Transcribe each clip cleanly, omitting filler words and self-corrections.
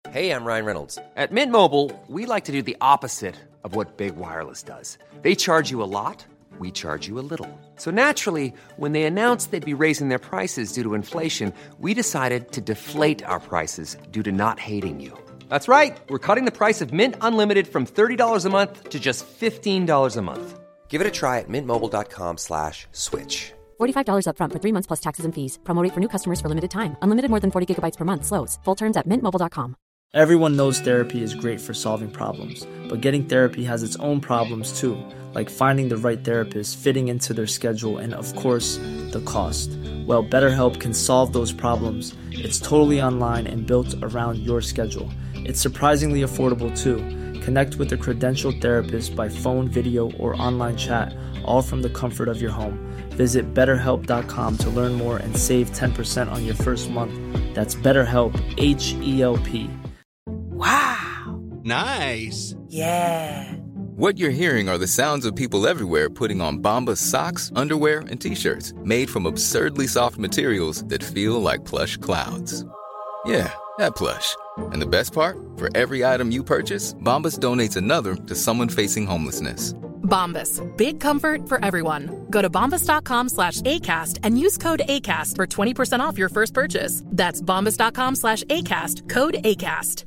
Hey, I'm Ryan Reynolds. At Mint Mobile, we like to do the opposite of what Big Wireless does. They charge you a lot, we charge you a little. So naturally, when they announced they'd be raising their prices due to inflation, we decided to deflate our prices due to not hating you. That's right. We're cutting the price of Mint Unlimited from $30 a month to just $15 a month. Give it a try at mintmobile.com/switch. $45 up front for 3 months plus taxes and fees. Promo rate for new customers for limited time. Unlimited more than 40 gigabytes per month. Slows full terms at mintmobile.com. Everyone knows therapy is great for solving problems, but getting therapy has its own problems too, like finding the right therapist, fitting into their schedule, and of course, the cost. Well, BetterHelp can solve those problems. It's totally online and built around your schedule. It's surprisingly affordable too. Connect with a credentialed therapist by phone, video, or online chat, all from the comfort of your home. Visit BetterHelp.com to learn more and save 10% on your first month. That's BetterHelp, H-E-L-P. Wow. Nice. Yeah. What you're hearing are the sounds of people everywhere putting on Bombas socks, underwear, and T-shirts made from absurdly soft materials that feel like plush clouds. Yeah, that plush. And the best part? For every item you purchase, Bombas donates another to someone facing homelessness. Bombas. Big comfort for everyone. Go to bombas.com/ACAST and use code ACAST for 20% off your first purchase. That's bombas.com/ACAST. Code ACAST.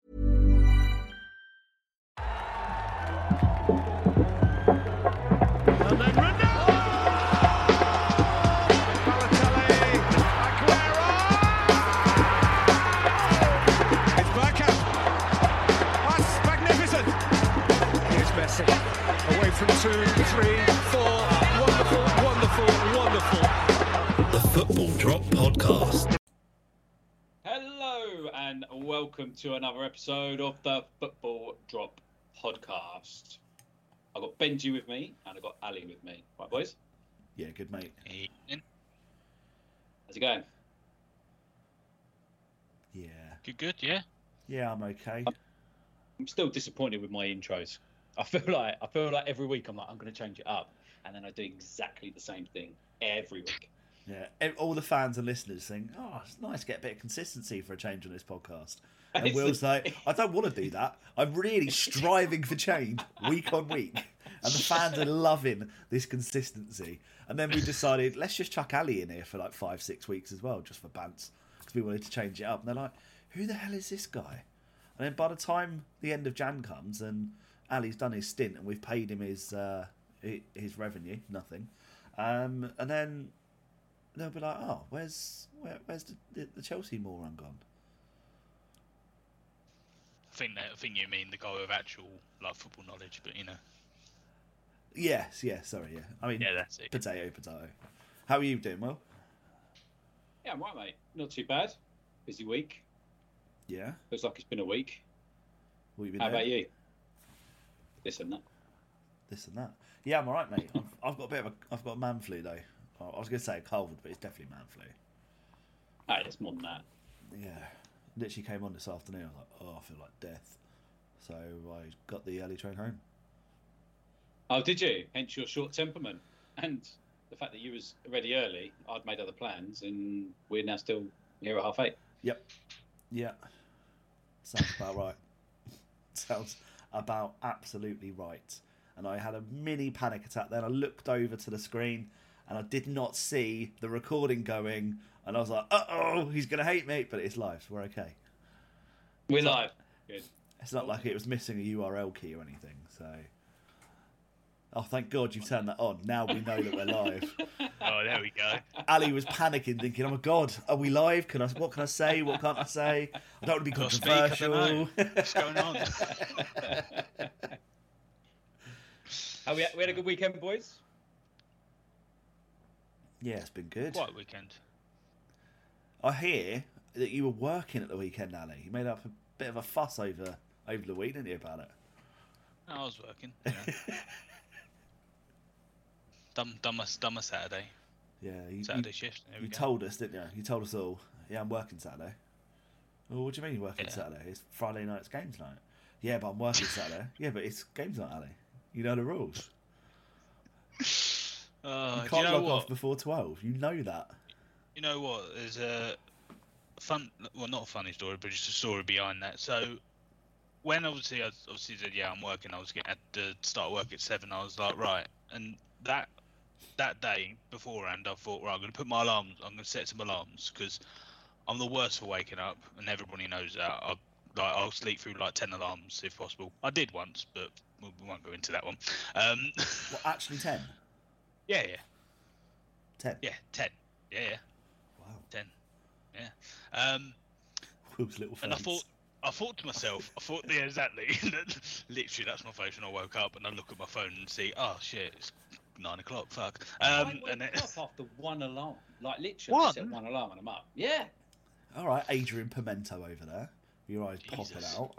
Away from 2, 3, 4. Wonderful, wonderful, wonderful. The Football Drop Podcast. Hello and welcome to another episode of the Football Drop Podcast. I've got Benji with me and I've got Ali with me. Right, boys? Yeah, good, mate. How's it going? Yeah. Good, yeah? Yeah, I'm okay. I'm still disappointed with my intros. I feel like every week I'm going to change it up, and then I do exactly the same thing every week. Yeah, all the fans and listeners think, "Oh, it's nice to get a bit of consistency for a change on this podcast." And Will's like, "I don't want to do that. I'm really striving for change week on week." And the fans are loving this consistency. And then we decided, let's just chuck Ali in here for like 5-6 weeks as well, just for bants, because we wanted to change it up. And they're like, "Who the hell is this guy?" And then by the time the end of Jan comes and Ali's done his stint and we've paid him his revenue, nothing, and then they'll be like, "Oh, where's the Chelsea moron gone?" I think you mean the guy with actual like football knowledge, but you know. Yes, sorry, yeah. I mean, yeah, that's it. Potato. How are you doing, Will? Yeah, I'm right, mate. Not too bad. Busy week. Yeah. Looks like it's been a week. What have you been How doing? about you? This and that. Yeah, I'm alright, mate. I've got a man flu though. I was going to say a cold, but it's definitely man flu. Ah, it's more than that. Yeah, literally came on this afternoon. I was like, "Oh, I feel like death." So I got the early train home. Oh, did you? Hence your short temperament and the fact that you was ready early. I'd made other plans, and we're now still here at 8:30. Yep. Yeah. Sounds about right. Sounds about absolutely right. And I had a mini panic attack then. I looked over to the screen and I did not see the recording going, and I was like, "Uh-oh, he's going to hate me," but it's live, so we're okay. We're live. Good. It's not like it was missing a URL key or anything, so... Oh, thank God you've turned that on. Now we know that we're live. Oh, there we go. Ali was panicking, thinking, "Oh my God, are we live? What can I say? What can't I say? I don't want to be controversial." What's going on? We had a good weekend, boys? Yeah, it's been good. Quiet weekend. I hear that you were working at the weekend, Ali. You made up a bit of a fuss over the week, didn't you, about it? No, I was working. Yeah. done my Saturday. Yeah, Saturday shift. You told us, didn't you? You told us all. Yeah, I'm working Saturday. Well, what do you mean you're working Saturday? It's Friday night. It's games night. Yeah, but I'm working Saturday. Yeah, but it's games night, Ali. You know the rules. You can't log off before 12. You know that. You know what? There's not a funny story, but just a story behind that. So when I said, I'm working, I had to start work at 7. I was like, right, and that day beforehand, I thought, right, I'm going to put my alarms. I'm going to set some alarms because I'm the worst for waking up, and everybody knows that. I'll sleep through like 10 alarms if possible. I did once, but we won't go into that one. Well, actually 10? Yeah. 10? Yeah, 10. Yeah. Wow. 10. Yeah. Will's little face. And I thought to myself, yeah, exactly. Literally, that's my face when I woke up, and I look at my phone and see, oh shit, it's 9 o'clock. Fuck. I woke up after one alarm. Like literally, I set one alarm and I'm up. Yeah. All right, Adrian Pimento over there. Your eyes popping out.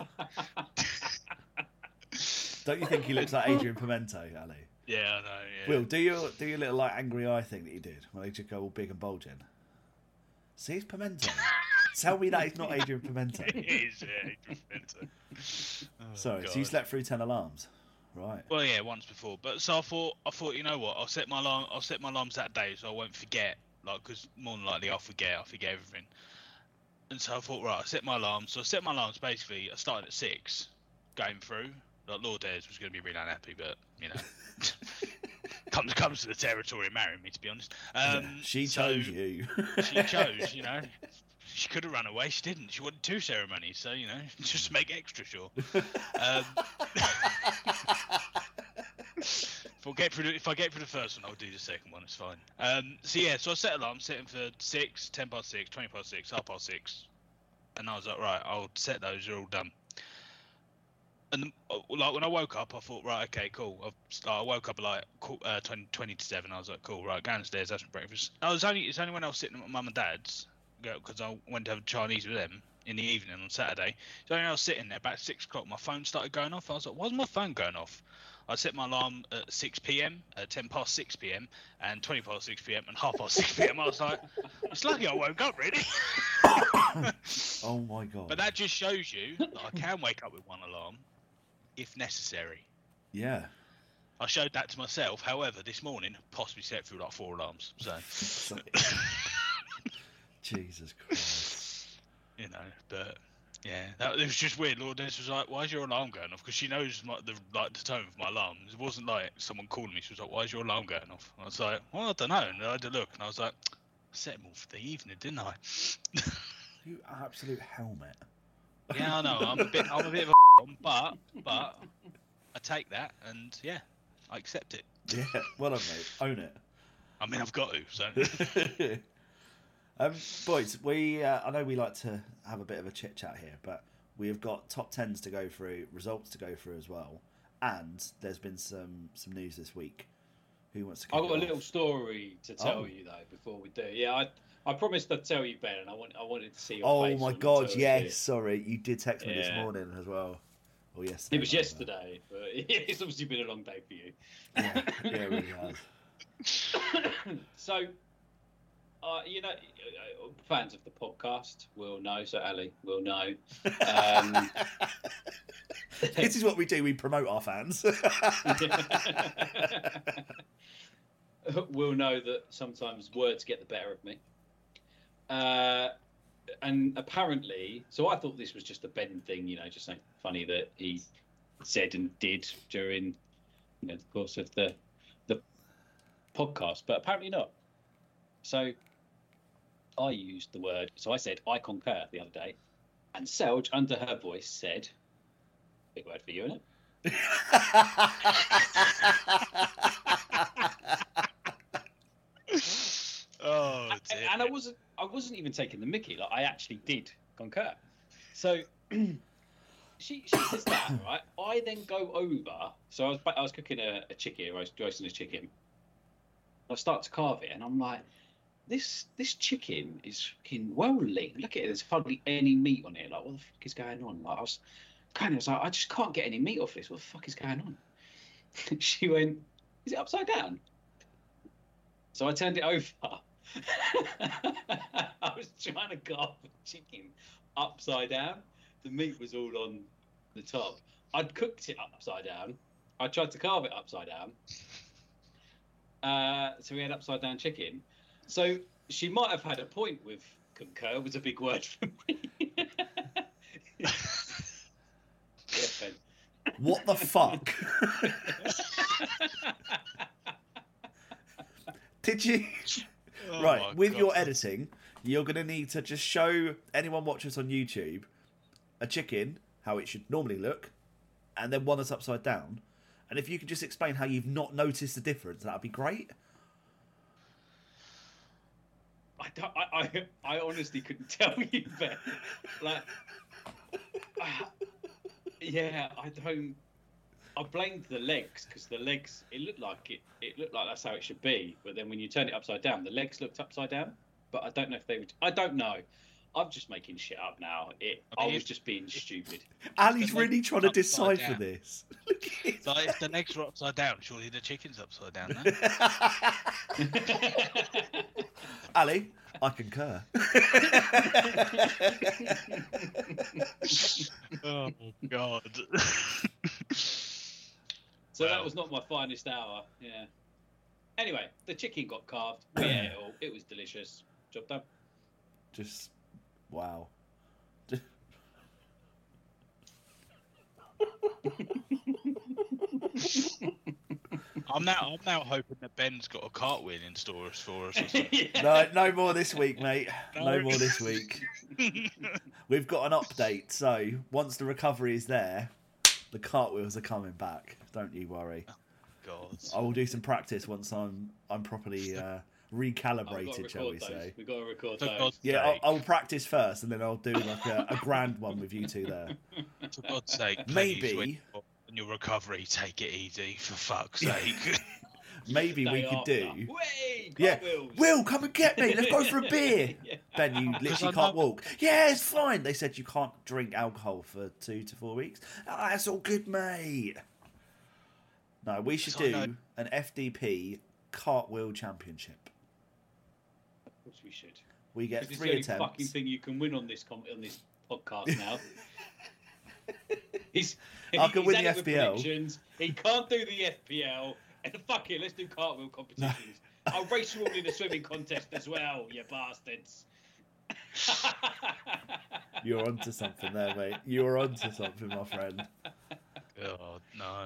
Don't you think he looks like Adrian Pimento, Ali? Yeah, I know. Yeah. Will, do your little like angry eye thing that you did when they just go all big and bulging. See, it's Pimento. Tell me that it's not Adrian Pimento. It is, Adrian Pimento. Sorry, so you slept through 10 alarms, right? Well, yeah, once before. But so I thought, you know what? I'll set my alarms that day, so I won't forget. Like, because more than likely I'll forget everything. And so I thought, right, I set my alarms. So I set my alarms. Basically, I started at 6, going through. Like Lord Ayres was going to be really unhappy, but you know, comes to the territory of marrying me, to be honest. She chose you. She chose, you know. She could have run away. She didn't. She wanted 2 ceremonies, so you know, just to make extra sure. If I get through the first one, I'll do the second one. It's fine. So I set alarm, setting for 6, 10 past 6, 20 past 6, half past 6, and I was like, right, I'll set those. They're all done. And like when I woke up, I thought, right, okay, cool. I woke up at like 20 to 7. I was like, cool, right, go downstairs, have some breakfast. It's only when I was sitting at my mum and dad's, because I went to have Chinese with them in the evening on Saturday. So when I was sitting there about 6 o'clock, my phone started going off. I was like, why's my phone going off? I set my alarm at 6 p.m., 10 past 6 p.m., and 20 past 6 p.m., and half past 6 p.m. I was like, it's lucky I woke up, really. Oh, my God. But that just shows you that I can wake up with one alarm if necessary. Yeah. I showed that to myself. However, this morning, possibly set through like 4 alarms. So, Jesus Christ. You know, but... Yeah, it was just weird. Lord Dennis was like, "Why is your alarm going off?" Because she knows the tone of my alarm. It wasn't like someone calling me. She was like, "Why is your alarm going off?" I was like, "Well, I don't know." And I had a look, and I was like, "I set them all for the evening, didn't I?" You absolute helmet. Yeah, I know. I'm a bit of a but I take that, and yeah, I accept it. Yeah, well done, mate. Own it. I mean, I've got to. So. Boys, I know we like to have a bit of a chit chat here, but we have got top 10s to go through, results to go through as well, and there's been some news this week. Who wants to? I've got a little story to tell you though before we do. Yeah, I promised I'd tell you, Ben, and I wanted to see your face. Oh my God! Yes, sorry, you did text me this morning as well. Or yesterday. It was yesterday, but it's obviously been a long day for you. Yeah, it really has. So. You know, fans of the podcast will know, so Ali will know. This is what we do, we promote our fans. Will know that sometimes words get the better of me. And apparently, so I thought this was just a Ben thing, you know, just something funny that he said and did during the course of the podcast, but apparently not. So I used the word, so I said, I concur the other day, and Selge, under her voice, said, big word for you, isn't it? Oh, dear. And I wasn't even taking the mickey, like I actually did concur. So she says that, right? I then go over, so I was cooking a chicken, I was roasting a chicken. I start to carve it, and I'm like, This chicken is fucking well lean. Look at it. There's hardly any meat on it. Like, what the fuck is going on? Like, I was like, I just can't get any meat off this. What the fuck is going on? She went, is it upside down? So I turned it over. I was trying to carve the chicken upside down. The meat was all on the top. I'd cooked it upside down. I tried to carve it upside down. So we had upside down chicken. So she might have had a point with Concur was a big word for me. Yeah, Ben. What the fuck? Did you? Right, with your editing, you're going to need to just show anyone watching us on YouTube a chicken, how it should normally look, and then one that's upside down. And if you could just explain how you've not noticed the difference, that'd be great. I honestly couldn't tell you, Ben. Like, yeah, I don't. I blamed the legs because the legs. It looked like that's how it should be. But then when you turn it upside down, the legs looked upside down. But I don't know if they would. I don't know. I'm just making shit up now. I was just being stupid. Ali's really trying to decipher this. So if the legs are upside down, surely the chicken's upside down, no? Ali, I concur. Oh, God. So that was not my finest hour, yeah. Anyway, the chicken got carved. We ate it all. It was delicious. Job done. Just, wow. I'm now hoping that Ben's got a cartwheel in store for us. Or something. No more this week, mate. No more this week. We've got an update, so once the recovery is there, the cartwheels are coming back. Don't you worry. Oh, God. I will do some practice once I'm properly recalibrated, shall we say? We've got to record those. Yeah, I'll practice first, and then I'll do like a grand one with you two there. For God's sake, maybe when your recovery, take it easy, for fuck's sake. Maybe we could do. Wait, yeah, Will, come and get me. Let's go for a beer. Yeah. Ben, you literally can't walk. Yeah, it's fine. They said you can't drink alcohol for 2 to 4 weeks. Oh, that's all good, mate. No, we should do an FDP cartwheel championship. Of course we should. We get 3 attempts. It's the only fucking thing you can win on this podcast now. I can win the FPL. He can't do the FPL. And fuck it, let's do cartwheel competitions. I'll race you all in the swimming contest as well, you bastards. You're onto something there, mate. You're onto something, my friend. God, no.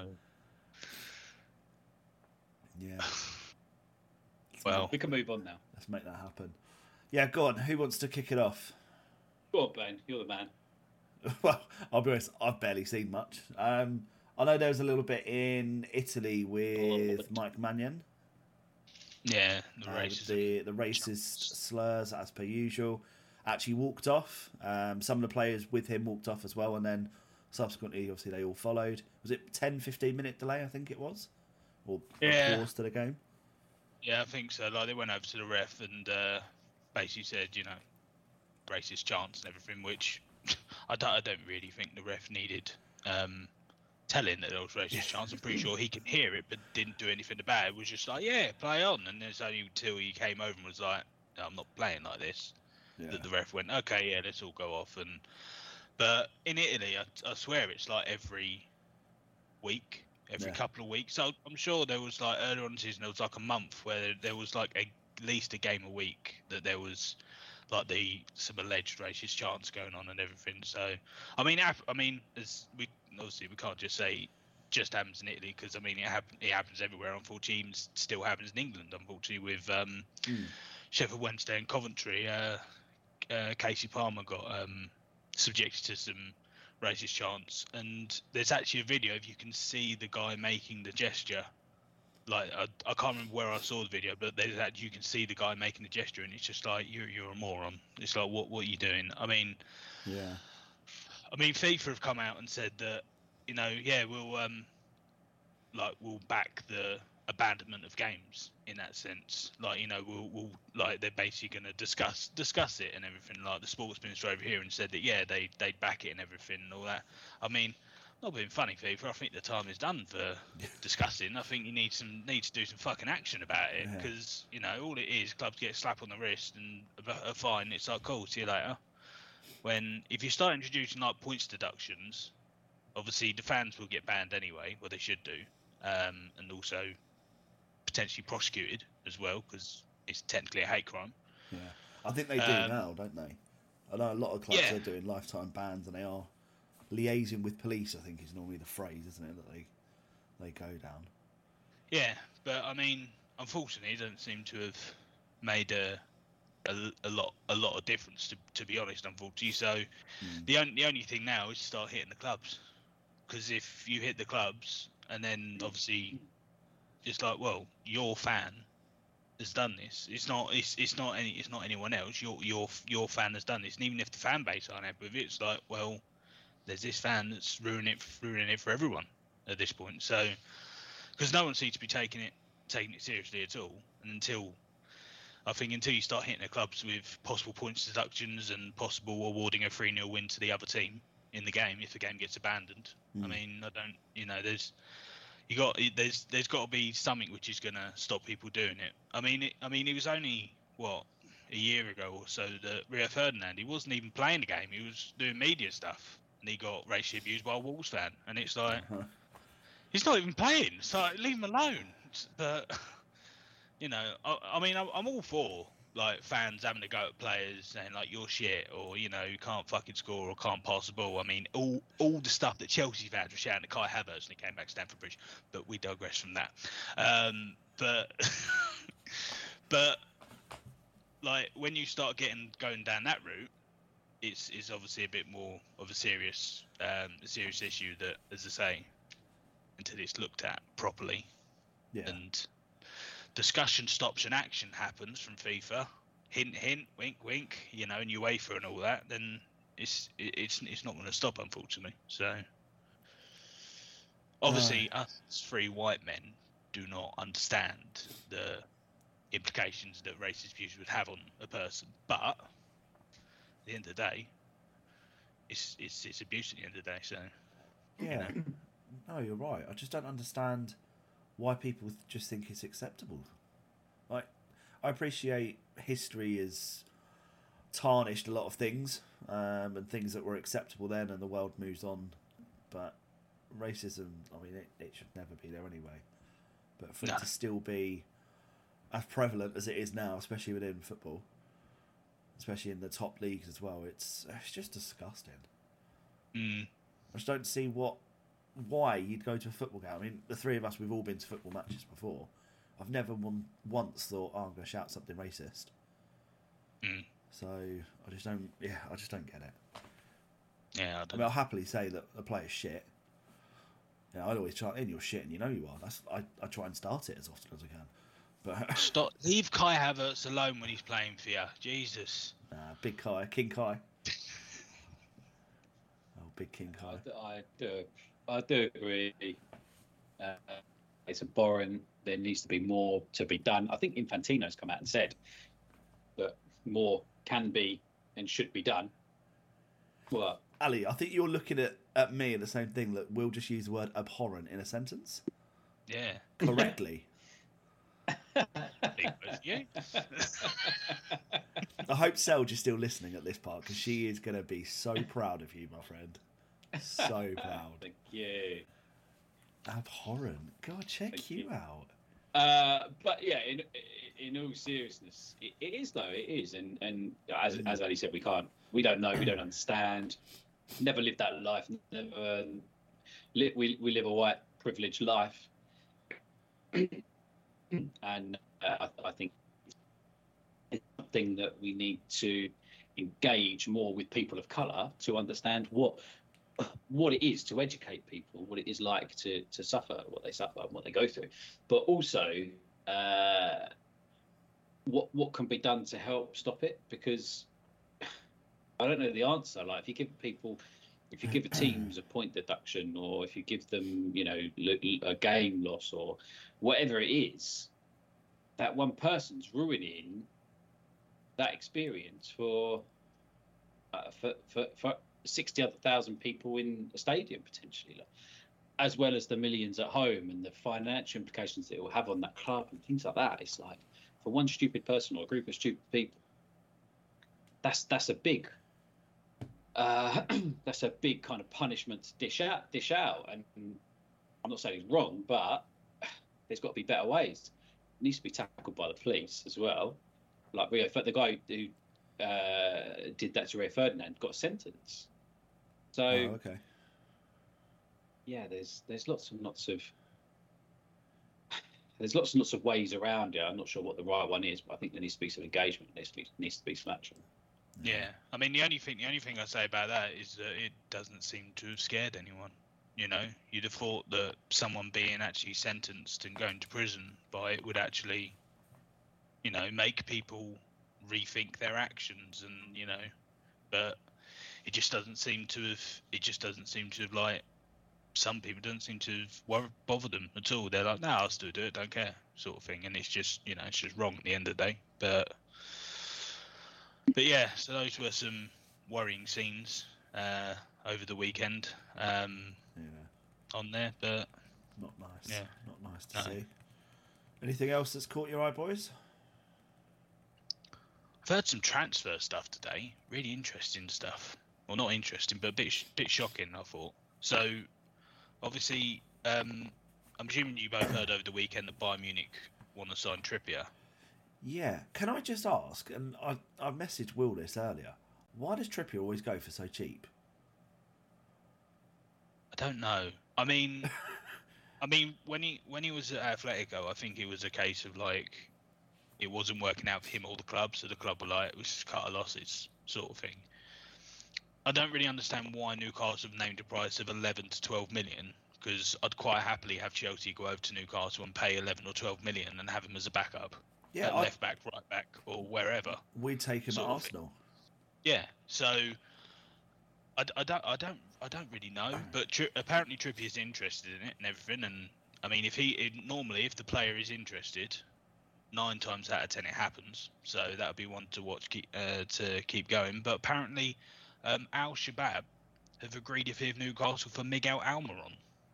Yeah. Well, we can move on now. Let's make that happen. Yeah, go on. Who wants to kick it off? Go on, Ben. You're the man. Well, I'll be honest, I've barely seen much. I know there was a little bit in Italy with Mike Mannion. Yeah, the racist. The racist slurs, as per usual, actually walked off. Some of the players with him walked off as well, and then subsequently, obviously, they all followed. Was it 10-15 minute delay, I think it was? Or pause to the game? Yeah, I think so. Like, they went over to the ref and basically said, racist chants and everything, which I don't really think the ref needed telling that there was racist chants. I'm pretty sure he can hear it, but didn't do anything about it. It was just like, yeah, play on. And then it's only until he came over and was like, no, I'm not playing like this, that the ref went, okay, yeah, let's all go off. But in Italy, I swear it's like every week, every couple of weeks. So I'm sure there was like earlier on in the season, there was like a month where there was like at least a game a week that there was like some alleged racist chants going on and everything. So, I mean, as we can't just say just happens in Italy, because I mean it happens everywhere. Unfortunately, it still happens in England. Unfortunately, with Sheffield Wednesday and Coventry, Casey Palmer got subjected to some racist chants, and there's actually a video if you can see the guy making the gesture. Like I can't remember where I saw the video, but there's that you can see the guy making the gesture, and it's just like you're a moron. It's like what are you doing? I mean, FIFA have come out and said that we'll back the abandonment of games in that sense. Like we'll like they're basically going to discuss it and everything. Like the sports minister over here and said that they'd back it and everything and all that. I mean, not being funny, FIFA. I think the time is done for discussing. I think you need to do some fucking action about it, because all it is, clubs get a slap on the wrist and a fine. It's like, cool, see you later. When if you start introducing like points deductions, obviously the fans will get banned anyway. Well, they should do, and also potentially prosecuted as well, because it's technically a hate crime. Yeah, I think they do now, don't they? I know a lot of clubs are doing lifetime bans, and they are liaising with police. I think is normally the phrase, isn't it, that they go down. Yeah, but I mean, unfortunately, it doesn't seem to have made a lot of difference. To be honest, unfortunately. So the only thing now is to start hitting the clubs, because if you hit the clubs and then obviously it's like, well, your fan has done this. It's not anyone else. Your fan has done this, and even if the fan base aren't happy with it, it's like, well, there's this fan that's ruining it for everyone at this point. So, because no one seems to be taking it seriously at all, and until you start hitting the clubs with possible points deductions and possible awarding a 3-0 win to the other team in the game if the game gets abandoned. I mean, there's got to be something which is going to stop people doing it. I mean, it was only a year ago or so that Rio Ferdinand, he wasn't even playing the game. He was doing media stuff, and he got racially abused by a Wolves fan. And it's like, he's not even playing. So leave him alone. But I mean, I'm all for like fans having to go at players saying like you're shit, or you can't fucking score or can't pass the ball. I mean, all the stuff that Chelsea fans were shouting at Kai Havertz when he came back to Stamford Bridge. But we digress from that. But like when you start going down that route, it's obviously a bit more of a serious issue that, as I say, until it's looked at properly, and discussion stops and action happens from FIFA, hint hint, wink wink, and UEFA and all that, then it's not going to stop, unfortunately. So obviously us 3 white men do not understand the implications that racist views would have on a person, but at the end of the day, it's abuse at the end of the day. So no, you're right. I just don't understand why people just think it's acceptable. Like, I appreciate history has tarnished a lot of things, and things that were acceptable then, and the world moves on. But racism, I mean, it should never be there anyway. But for it to still be as prevalent as it is now, especially within football, especially in the top leagues as well, it's just disgusting. I just don't see why you'd go to a football game. I mean, the 3 of us, we've all been to football matches before. I've never once thought, I'm going to shout something racist. So I just don't get it. Yeah, I mean, I'll happily say that a player's shit. I'd always try, you're shit, and you know you are. I try and start it as often as I can. But leave Kai Havertz alone when he's playing for you. Jesus. Big Kai, King Kai. Big King Kai. I do agree. It's abhorrent. There needs to be more to be done. I think Infantino's come out and said that more can be and should be done. Well, Ali, I think you're looking at me at the same thing. That we'll just use the word abhorrent in a sentence. Yeah. Correctly. Yeah. I hope Selge is still listening at this part, because she is going to be so proud of you, my friend. So proud. Thank you. Abhorrent. God, check you out. But yeah, in all seriousness, it is though. It is, and as Ali said, we don't know, we don't understand. Never lived that life. Never. We live a white privileged life, and I think it's something that we need to engage more with people of colour to understand what it is to educate people, what it is like to suffer what they suffer and what they go through, but also what can be done to help stop it, because I don't know the answer. Like if you give teams a point deduction, or if you give them a game loss or whatever it is, that one person's ruining that experience for 60,000 people in a stadium potentially, as well as the millions at home and the financial implications that it will have on that club and things like that. It's like, for one stupid person or a group of stupid people, that's a big kind of punishment to dish out. And I'm not saying it's wrong, but there's got to be better ways. It needs to be tackled by the police as well. Like the guy who did that to Rio Ferdinand, got a sentence. So, okay. Yeah, there's lots and lots of ways around it. I'm not sure what the right one is, but I think there needs to be some engagement. There needs to be some action. Yeah, I mean the only thing I say about that is that it doesn't seem to have scared anyone. You know, you'd have thought that someone being actually sentenced and going to prison by it would actually, you know, make people rethink their actions, and you know, but it just doesn't seem to have like some people don't seem to have bothered them at all. They're like, no, I'll still do it, don't care, sort of thing. And it's just, you know, it's just wrong at the end of the day. But yeah, so those were some worrying scenes over the weekend on there, but not nice. Yeah, not nice to see. Anything else that's caught your eye, boys? I've heard some transfer stuff today. Really interesting stuff. Well, not interesting, but a bit shocking, I thought. So, obviously, I'm assuming you both heard over the weekend that Bayern Munich want to sign Trippier. Yeah. Can I just ask, and I messaged Will this earlier, why does Trippier always go for so cheap? I don't know. I mean, when he was at Atletico, I think it was a case of like it wasn't working out for him or the club, so the club were like, let's just cut our losses, sort of thing. I don't really understand why Newcastle have named a price of 11 to 12 million, because I'd quite happily have Chelsea go over to Newcastle and pay 11 or 12 million and have him as a backup. Yeah, left back, right back, or wherever. We'd take him at Arsenal. Yeah, so I don't really know, but apparently Trippier's interested in it and everything. And I mean, if the player is interested, 9 times out of 10 it happens. So that would be one to watch, to keep going. But apparently, Al Shabab have agreed if with Newcastle for Miguel Almiron.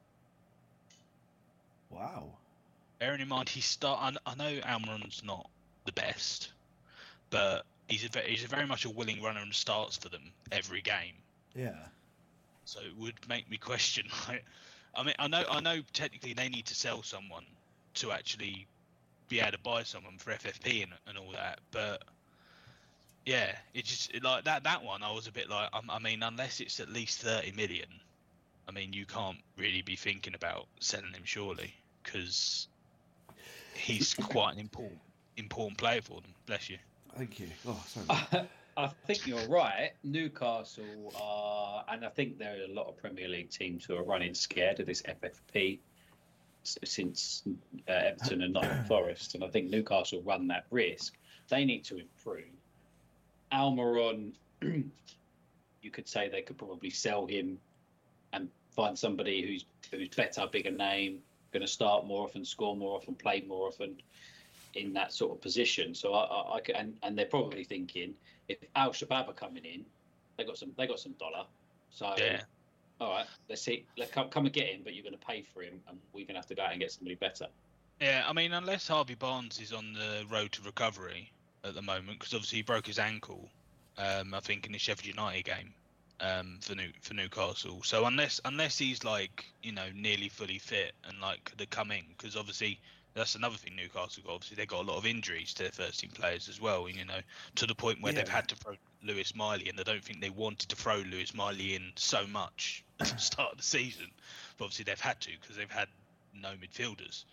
Wow. Bearing in mind I know Almiron's not the best, but he's very much a willing runner and starts for them every game. Yeah. So it would make me question. Like, I mean, I know technically they need to sell someone to actually be able to buy someone for FFP and all that, but yeah, it just like that one. I was a bit like, I mean, unless it's at least 30 million, I mean, you can't really be thinking about selling him, surely, because he's quite an important player for them. Bless you. Thank you. Oh, sorry. I think you're right. Newcastle are, and I think there are a lot of Premier League teams who are running scared of this FFP since Everton and Nottingham Forest, and I think Newcastle run that risk. They need to improve. Almiron, you could say they could probably sell him and find somebody who's better, bigger name, going to start more often, score more often, play more often in that sort of position. So I and they're probably thinking, if Al Shabab are coming in, they got some dollar. So yeah. All right, let's see. Come and get him, but you're going to pay for him, and we're going to have to go out and get somebody better. Yeah, I mean, unless Harvey Barnes is on the road to recovery at the moment, because obviously he broke his ankle, I think, in the Sheffield United game for Newcastle. So unless he's like, you know, nearly fully fit and like could come in, because obviously that's another thing Newcastle got. Obviously they got a lot of injuries to their first team players as well, you know, to the point where they've had to throw Lewis Miley, and I don't think they wanted to throw Lewis Miley in so much at the start of the season, but obviously they've had to because they've had no midfielders.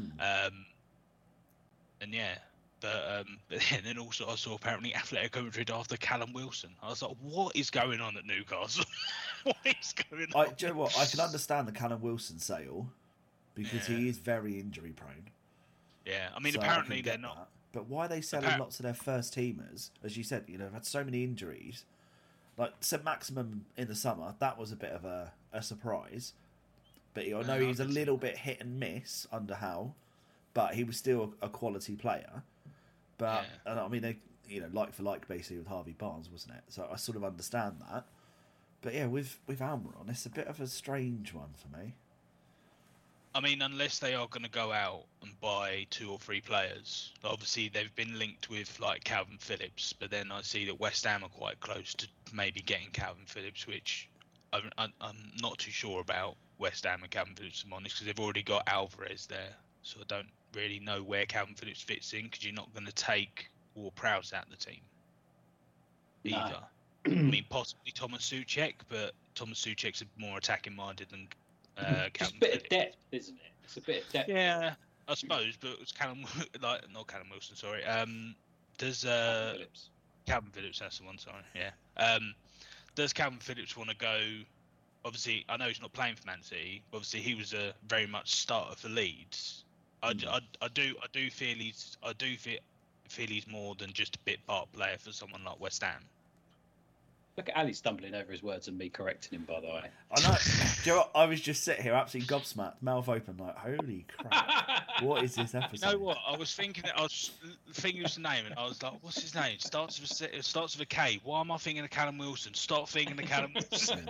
And yeah, but then also I saw apparently Atletico Madrid after Callum Wilson. I was like, what is going on at Newcastle? What is going on? Do you know what? I can understand the Callum Wilson sale because he is very injury prone. Yeah, I mean, So apparently I can they're get not. that. But why are they selling lots of their first teamers? As you said, you know, they've had so many injuries. Like St. Maximum in the summer, that was a bit of a surprise. But I know he's a little bit hit and miss under Howe, but he was still a quality player. But I mean, they, you know, like for like basically with Harvey Barnes, wasn't it? So I sort of understand that. But yeah, with Almiron, it's a bit of a strange one for me. I mean, unless they are going to go out and buy 2 or 3 players. Obviously, they've been linked with like Calvin Phillips, but then I see that West Ham are quite close to maybe getting Calvin Phillips, which I'm not too sure about West Ham and Calvin Phillips, if I'm honest, because they've already got Alvarez there. So I don't really know where Calvin Phillips fits in, because you're not going to take Ward-Prowse out of the team. either. I mean, possibly Thomas Souček, but Thomas Souček's more attacking minded than It's a bit of depth, isn't it? It's a bit of depth. Yeah, I suppose, but it's Callum, not Callum Wilson, sorry. Does Calvin Phillips, that's the one, sorry. Yeah. Does Calvin Phillips want to go? Obviously, I know he's not playing for Man City. Obviously, he was a very much starter for Leeds. I do feel he's more than just a bit part player for someone like West Ham. Look at Ali stumbling over his words and me correcting him, by the way. I know. Do you know what? I was just sitting here absolutely gobsmacked, mouth open, like, holy crap. What is this episode? You know what? I was thinking of his name, and I was like, what's his name? Starts with a K. Why am I thinking of Callum Wilson? Stop thinking of Callum Wilson.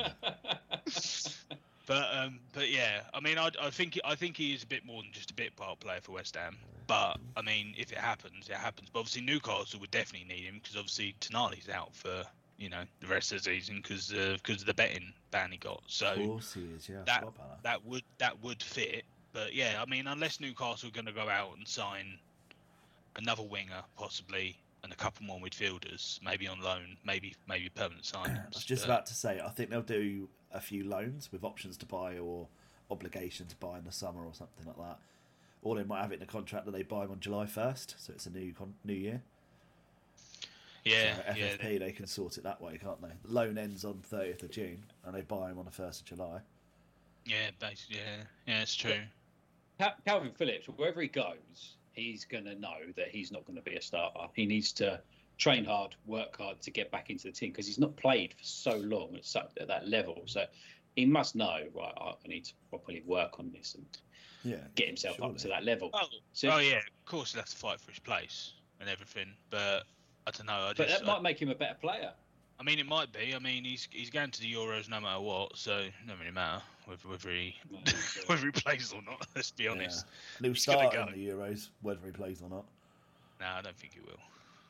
But yeah, I mean, I think he is a bit more than just a bit part player for West Ham. But I mean, if it happens, it happens. But obviously, Newcastle would definitely need him because obviously Tonali's out for the rest of the season because of the betting ban he got. So of course he is, yeah. That would fit. But yeah, I mean, unless Newcastle are going to go out and sign another winger possibly and a couple more midfielders, maybe on loan, maybe permanent signings. I was just about to say, I think they'll do a few loans with options to buy or obligation to buy in the summer or something like that. Or they might have it in the contract that they buy him on July 1st, so it's a new year. Yeah, so FFP, they can sort it that way, can't they? The loan ends on 30th of June, and they buy him on the 1st of July. Yeah, basically, yeah, it's true. Calvin Phillips, wherever he goes, he's going to know that he's not going to be a starter. He needs to train hard, work hard to get back into the team because he's not played for so long at that level. So he must know, right, I need to properly work on this and get himself up to that level. Oh, yeah, of course he'll have to fight for his place and everything, but I don't know. But that might make him a better player. I mean, it might be. I mean, he's going to the Euros no matter what, so it doesn't really matter whether he plays or not. Let's be honest. And he'll start in the Euros whether he plays or not. No, I don't think he will.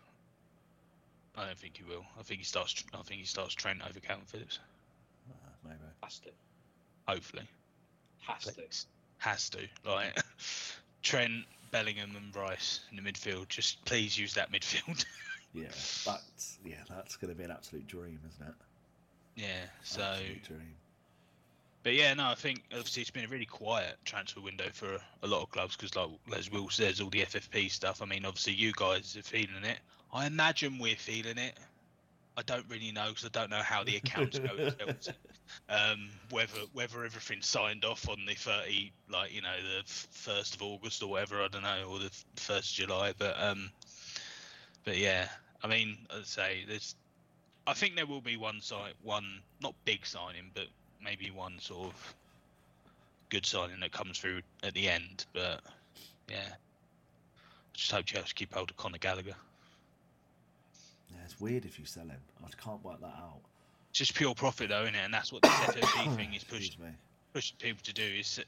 I think he starts Trent over Calvin Phillips. Maybe. Has to. Hopefully. Has to. Like Trent, Bellingham, and Rice in the midfield. Just please use that midfield. That's going to be an absolute dream, isn't it? Yeah. So. Absolute dream. But yeah, no, I think obviously it's been a really quiet transfer window for a lot of clubs because, like as Will says, all the FFP stuff. I mean, obviously you guys are feeling it. I imagine we're feeling it. I don't really know because I don't know how the accounts go. Whether everything's signed off on the 30, the 1st of August or whatever, I don't know, or the 1st of July. But yeah, I mean, I'd say I think there will be one not big signing, but maybe one sort of good signing that comes through at the end. But yeah, I just hope Chelsea keep hold of Conor Gallagher. Yeah, it's weird if you sell him. I can't work that out. It's just pure profit, though, isn't it? And that's what the FFP thing is pushing people to do: is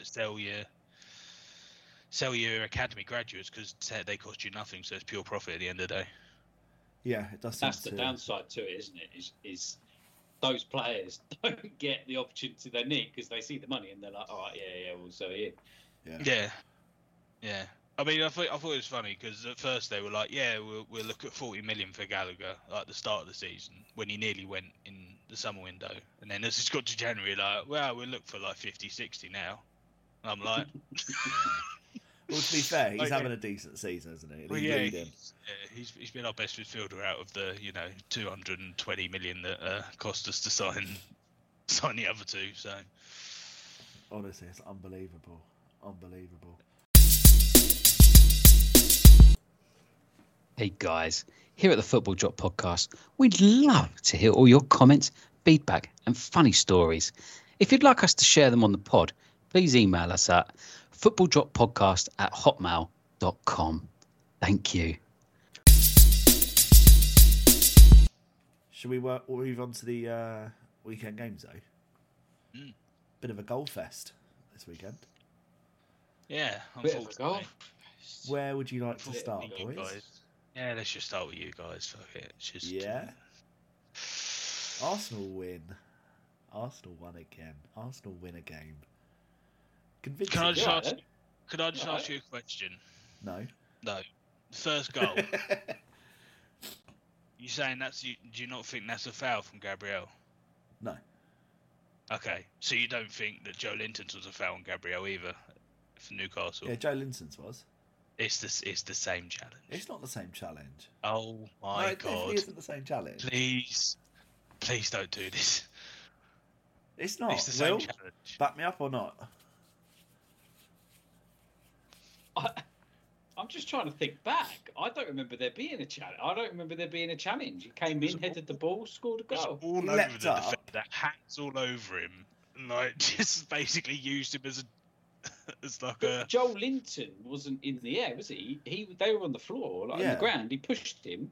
sell your academy graduates because they cost you nothing, so it's pure profit at the end of the day. Yeah, it does. That's the downside to it, isn't it? Is those players don't get the opportunity they need because they see the money and they're like, "All right, we'll sell you." Yeah. I mean, I thought it was funny because at first they were like, "Yeah, we'll look at 40 million for Gallagher at the start of the season when he nearly went in the summer window," and then as it's got to January, like, "Well, we'll look for like 50, 60 now." And I'm like, well, to be fair, he's having a decent season, isn't he? Well, he's been our best midfielder out of the 220 million that cost us to sign the other two. So honestly, it's unbelievable. Hey guys, here at the Football Drop Podcast, we'd love to hear all your comments, feedback, and funny stories. If you'd like us to share them on the pod, please email us at footballdroppodcast@hotmail.com. Thank you. Should we move on to the weekend games, though? Bit of a goal fest this weekend. Yeah, bit of a goal. Where would you like to start, boys? Yeah, let's just start with you guys. Fuck it. Arsenal win. Arsenal won again. Arsenal win a game. Convincing. Could I just ask you a question? No. First goal. You saying do you not think that's a foul from Gabriel? No. Okay, so you don't think that Joe Linton's was a foul on Gabriel either for Newcastle? Yeah, Joe Linton's was. It's the same challenge. It's not the same challenge. Oh my no, it God! Definitely isn't the same challenge. Please don't do this. It's not. It's the same challenge. Back me up or not? I'm just trying to think back. I don't remember there being a challenge. I don't remember there being a challenge. He came in, headed the ball, scored a goal. All over the defender, hands all over him, like just basically used him as like a. Joe Linton wasn't in the air, was he? They were on the floor, on the ground. He pushed him,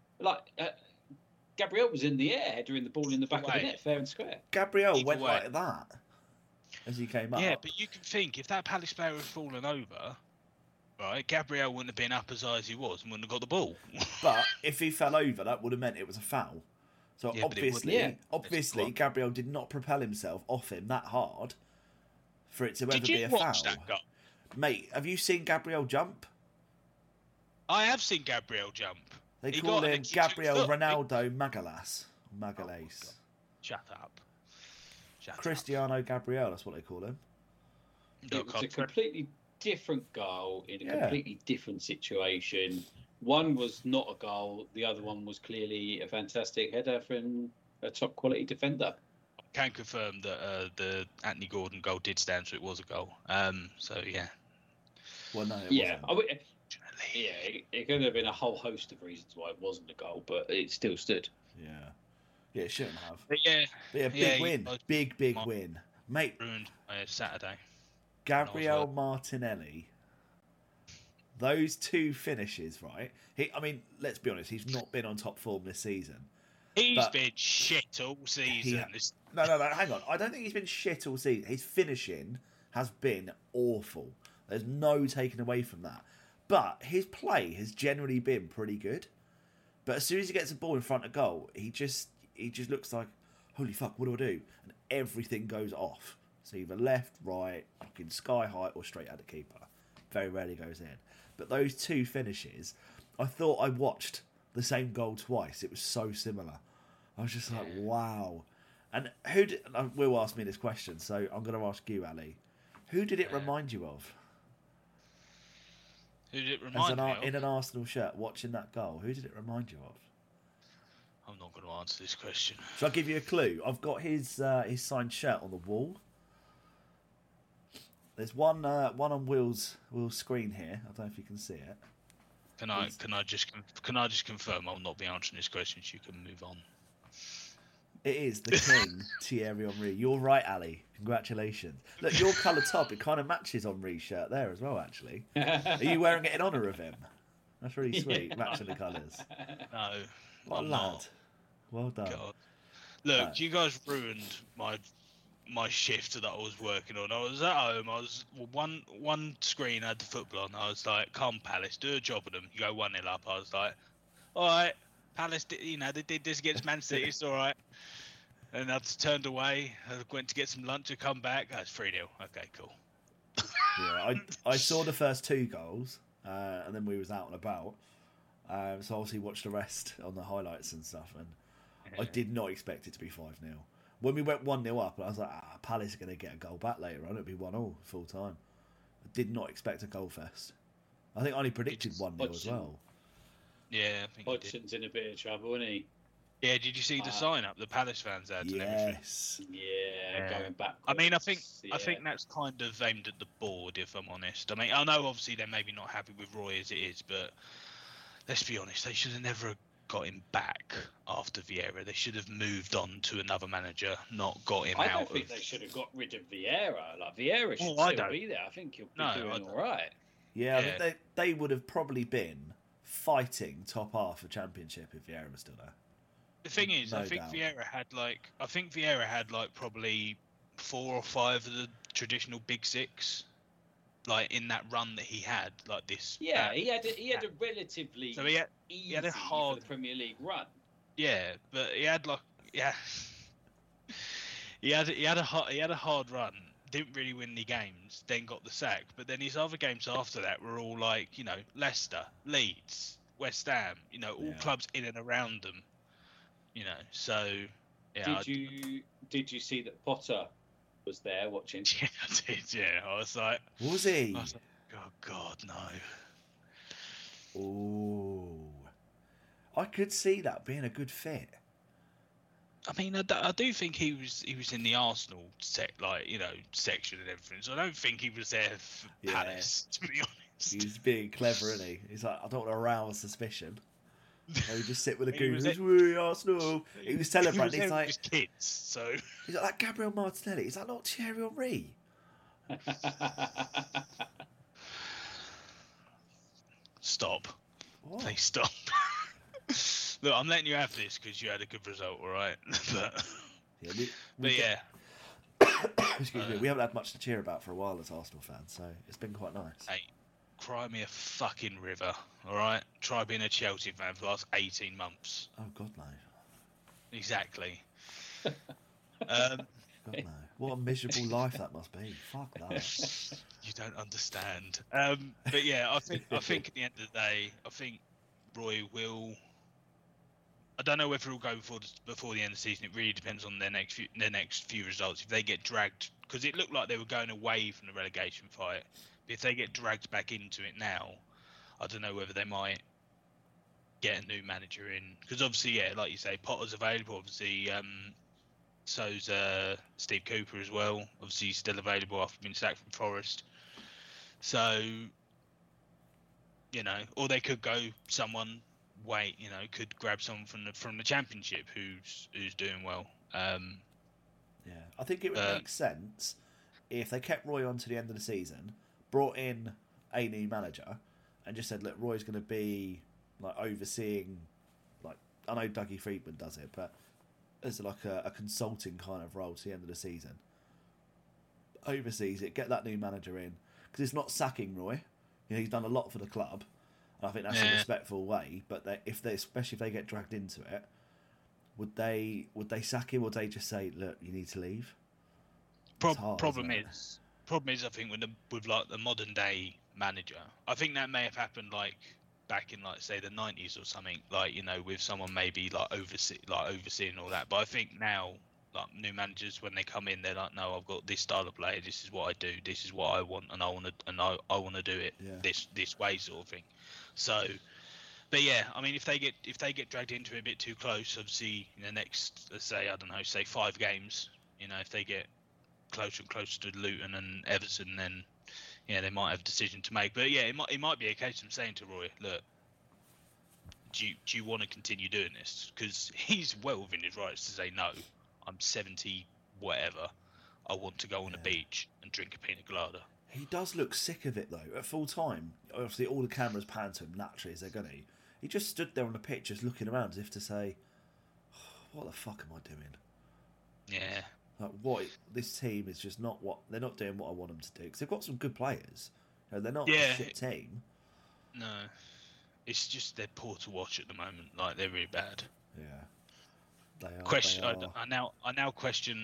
Gabriel was in the air, headering the ball in the back of the net, fair and square. Gabriel went like that as he came up. Yeah, but you can think if that Palace player had fallen over. Right, Gabriel wouldn't have been up as high as he was and wouldn't have got the ball. But if he fell over, that would have meant it was a foul. So obviously, Gabriel did not propel himself off him that hard for it to ever be a foul. That goal? Mate, have you seen Gabriel jump? I have seen Gabriel jump. They call him Gabriel Ronaldo Magalhães. Shut up. Cristiano Gabriel, that's what they call him. It was a completely different goal in a completely different situation. One was not a goal. The other one was clearly a fantastic header from a top quality defender. I can confirm that the Anthony Gordon goal did stand, so it was a goal. So yeah. Well, no, it wasn't. It could have been a whole host of reasons why it wasn't a goal, but it still stood. Yeah, it shouldn't have. But big win, big win, mate. Ruined Saturday. Gabriel Martinelli, those two finishes, right? Let's be honest, he's not been on top form this season. He's been shit all season. No, hang on. I don't think he's been shit all season. His finishing has been awful. There's no taking away from that. But his play has generally been pretty good. But as soon as he gets the ball in front of goal, he just looks like, holy fuck, what do I do? And everything goes off. So either left, right, fucking sky high, or straight at the keeper. Very rarely goes in. But those two finishes, I thought I watched the same goal twice. It was so similar. I was just like, wow. And Will asked me this question, so I'm going to ask you, Ali. Who did it remind you of? Who did it remind me of? In an Arsenal shirt, watching that goal, who did it remind you of? I'm not going to answer this question. Shall I give you a clue? I've got his signed shirt on the wall. There's one on Will's screen here. I don't know if you can see it. Can I just confirm I'll not be answering this question so you can move on? It is the King, Thierry Henry. You're right, Ali. Congratulations. Look, your colour top, it kind of matches Henry's shirt there as well, actually. Are you wearing it in honour of him? That's really sweet, matching the colours. No. What a lad. Well done. God. Look, you guys ruined my shift that I was working on. I was at home. I was one screen had the football on. I was like, "Come Palace, do a job of them." You go 1-0 up. I was like, "All right, Palace. They did this against Man City. It's all right." And I turned away. I went to get some lunch. I come back. It's 3-0. Okay, cool. Yeah, I saw the first two goals, and then we was out and about. So obviously watched the rest on the highlights and stuff, and I did not expect it to be 5-0. When we went 1-0 up, I was like, Palace are going to get a goal back later on. It'll be 1-0 full time. I did not expect a goal fest. I think I only predicted 1-0 as well. Yeah, I think Hodgson's in a bit of trouble, isn't he? Yeah, did you see the sign up the Palace fans had? Yes. Yeah, going back. I mean, I think that's kind of aimed at the board, if I'm honest. I mean, I know obviously they're maybe not happy with Roy as it is, but let's be honest, they should have never got him back after Vieira. They should have moved on to another manager, not got him out. I don't think they should have got rid of Vieira. Like Vieira should still be there. I think he'll be doing all right. Yeah, I mean, they would have probably been fighting top half of Championship if Vieira was still there. The thing is, I think Vieira had like probably 4 or 5 of the traditional big six, like in that run that he had, like this. Yeah, he had a relatively he had a hard for the Premier League run. Yeah, but he had he had a hard run. Didn't really win any games. Then got the sack. But then his other games after that were all like Leicester, Leeds, West Ham. You know, all clubs in and around them. You know, so yeah. Did you see that Potter was there watching? Yeah, I did. Yeah, I was like, was he? I was like, oh God, no. Ooh, I could see that being a good fit. I mean, I do think he was in the Arsenal section and everything. So I don't think he was there for Palace, to be honest. He's being clever, isn't he? He's like, I don't want to arouse suspicion. So he just sit with a goose. Arsenal. He was celebrating. He's like, his kids. So he's like Gabriel Martinelli. Is that not Thierry Henry? Stop. What? Please stop. Look, I'm letting you have this because you had a good result, all right? Excuse me, we haven't had much to cheer about for a while as Arsenal fans, so it's been quite nice. Hey, cry me a fucking river, all right? Try being a Chelsea fan for the last 18 months. Oh, God, no. Exactly. God, no. What a miserable life that must be. Fuck that. You don't understand. But yeah, I think at the end of the day, I think Roy will. I don't know whether he'll go before the end of the season. It really depends on their next few results. If they get dragged, because it looked like they were going away from the relegation fight. But if they get dragged back into it now, I don't know whether they might get a new manager in. Because obviously, yeah, like you say, Potter's available. Obviously, so's Steve Cooper as well. Obviously, he's still available after being sacked from Forest. So, you know, or they could go someone. Could grab someone from the Championship who's doing well. Yeah, I think it would make sense if they kept Roy on to the end of the season, brought in a new manager, and just said, "Look, Roy's going to be like overseeing, like I know Dougie Friedman does it, but as like a consulting kind of role to the end of the season, oversees it, get that new manager in because it's not sacking Roy. You know, he's done a lot for the club." I think that's a respectful way, but especially if they get dragged into it, would they sack him, or would they just say, "Look, you need to leave"? Problem is, I think with like the modern day manager, I think that may have happened like back in like say the 90s or something, like you know with someone maybe like overseeing all that. But I think now like new managers when they come in, they're like, "No, I've got this style of play. This is what I do. This is what I want, and I want to do it this way," sort of thing. So, but yeah, I mean, if they get dragged into it a bit too close, obviously in the next, let's say, I don't know, say 5 games, you know, if they get closer and closer to Luton and Everton, then yeah, they might have a decision to make. But yeah, it might be a case of saying to Roy, "Look, do you want to continue doing this?" Because he's well within his rights to say, "No, I'm 70, whatever. I want to go on the beach and drink a pina colada." He does look sick of it, though. At full time, obviously all the cameras pan to him naturally as they're going to. He just stood there on the pitch just looking around as if to say, "What the fuck am I doing?" Yeah. Like, what? This team is just not what... They're not doing what I want them to do. Because they've got some good players. You know, they're not a shit team. No. It's just they're poor to watch at the moment. Like, they're really bad. Yeah. They are. I now question...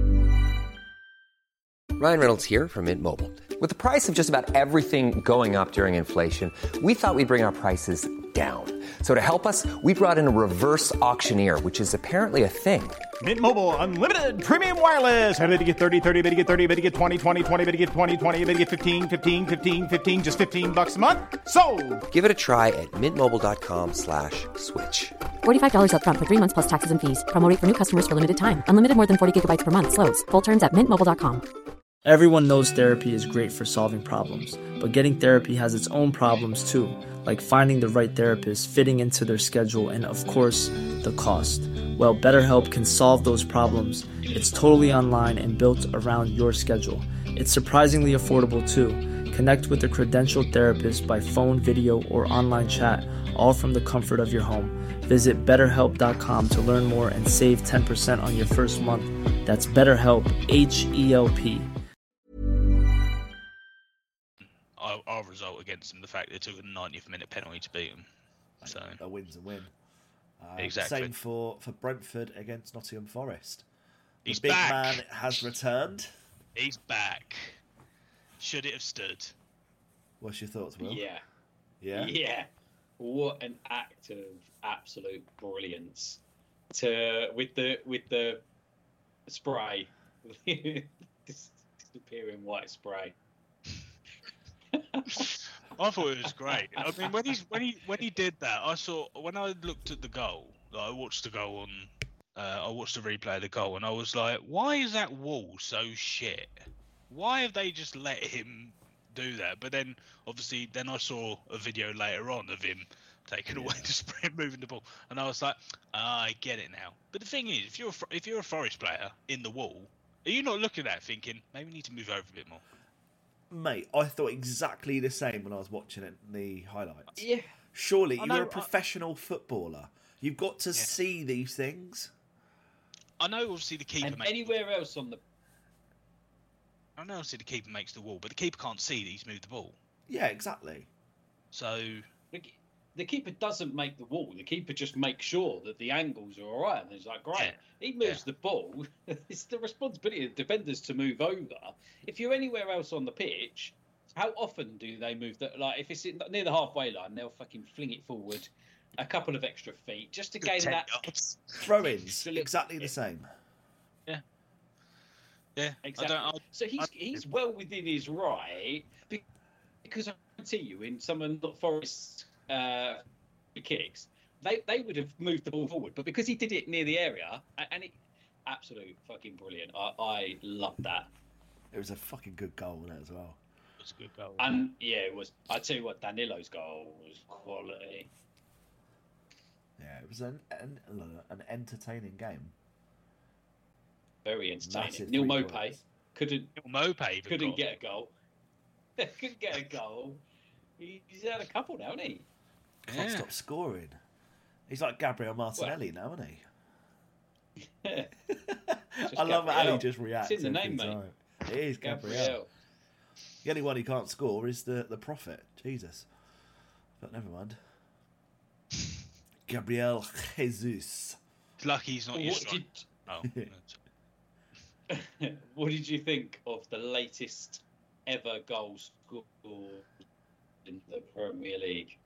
Ryan Reynolds here from Mint Mobile. With the price of just about everything going up during inflation, we thought we'd bring our prices down. So to help us, we brought in a reverse auctioneer, which is apparently a thing. Mint Mobile Unlimited Premium Wireless. How to get 30, 30, bit to get 30, bit to get 20, 20, 20, bit to get 20, 20, bit to get 15, 15, 15, 15, just $15 a month? Sold! Give it a try at mintmobile.com/switch. $45 up front for 3 months plus taxes and fees. Promo rate for new customers for limited time. Unlimited more than 40 gigabytes per month. Slows full terms at mintmobile.com. Everyone knows therapy is great for solving problems, but getting therapy has its own problems too, like finding the right therapist, fitting into their schedule, and of course, the cost. Well, BetterHelp can solve those problems. It's totally online and built around your schedule. It's surprisingly affordable too. Connect with a credentialed therapist by phone, video, or online chat, all from the comfort of your home. Visit BetterHelp.com to learn more and save 10% on your first month. That's BetterHelp, H-E-L-P. Our result against them, the fact they took a 90th minute penalty to beat them. So a win's a win. Exactly. Same for Brentford against Nottingham Forest. The He's big back. man has returned. He's back. Should it have stood? What's your thoughts, Will? Yeah. Yeah? Yeah. what an act of absolute brilliance with the spray, disappearing white spray. I thought it was great. I mean, when he did that, when I looked at the goal, I watched the goal on, I watched the replay of the goal, and I was like, why is that wall so shit? Why have they just let him do that? But then, obviously, I saw a video later on of him taking away the spray and moving the ball, and I was like, I get it now. But the thing is, if you're a Forest player in the wall, are you not looking at that thinking maybe we need to move over a bit more? Mate, I thought exactly the same when I was watching it in the highlights. Yeah. Surely, you're a professional footballer. You've got to see these things. I know, obviously, the keeper... And anywhere else on the... I know, obviously, the keeper makes the wall, but the keeper can't see that he's moved the ball. Yeah, exactly. So... The keeper doesn't make the wall. The keeper just makes sure that the angles are all right. And he's like, great. He moves the ball. It's the responsibility of the defenders to move over. If you're anywhere else on the pitch, how often do they move that? Like, if it's near the halfway line, they'll fucking fling it forward a couple of extra feet just to gain that. Throw-ins, exactly the same. Yeah. Yeah, exactly. So he's well within his right, because I guarantee you, in some of the Forest kicks, they would have moved the ball forward, but because he did it near the area, and it absolute fucking brilliant. I loved that. It was a fucking good goal there as well. It was a good goal. And yeah, it was. I tell you what, Danilo's goal was quality. Yeah, it was an entertaining game. Very entertaining. Neil Maupay couldn't get a goal. Couldn't get a goal. He's had a couple now, hasn't he? Can't stop scoring. He's like Gabriel Martinelli now, isn't he? Yeah. I love how he just reacts. It's in the name, time. mate. It is Gabriel. The only one he can't score is the prophet, Jesus. But never mind. Gabriel Jesus. It's lucky he's not your strike. What did you think of the latest ever goal scored in the Premier League?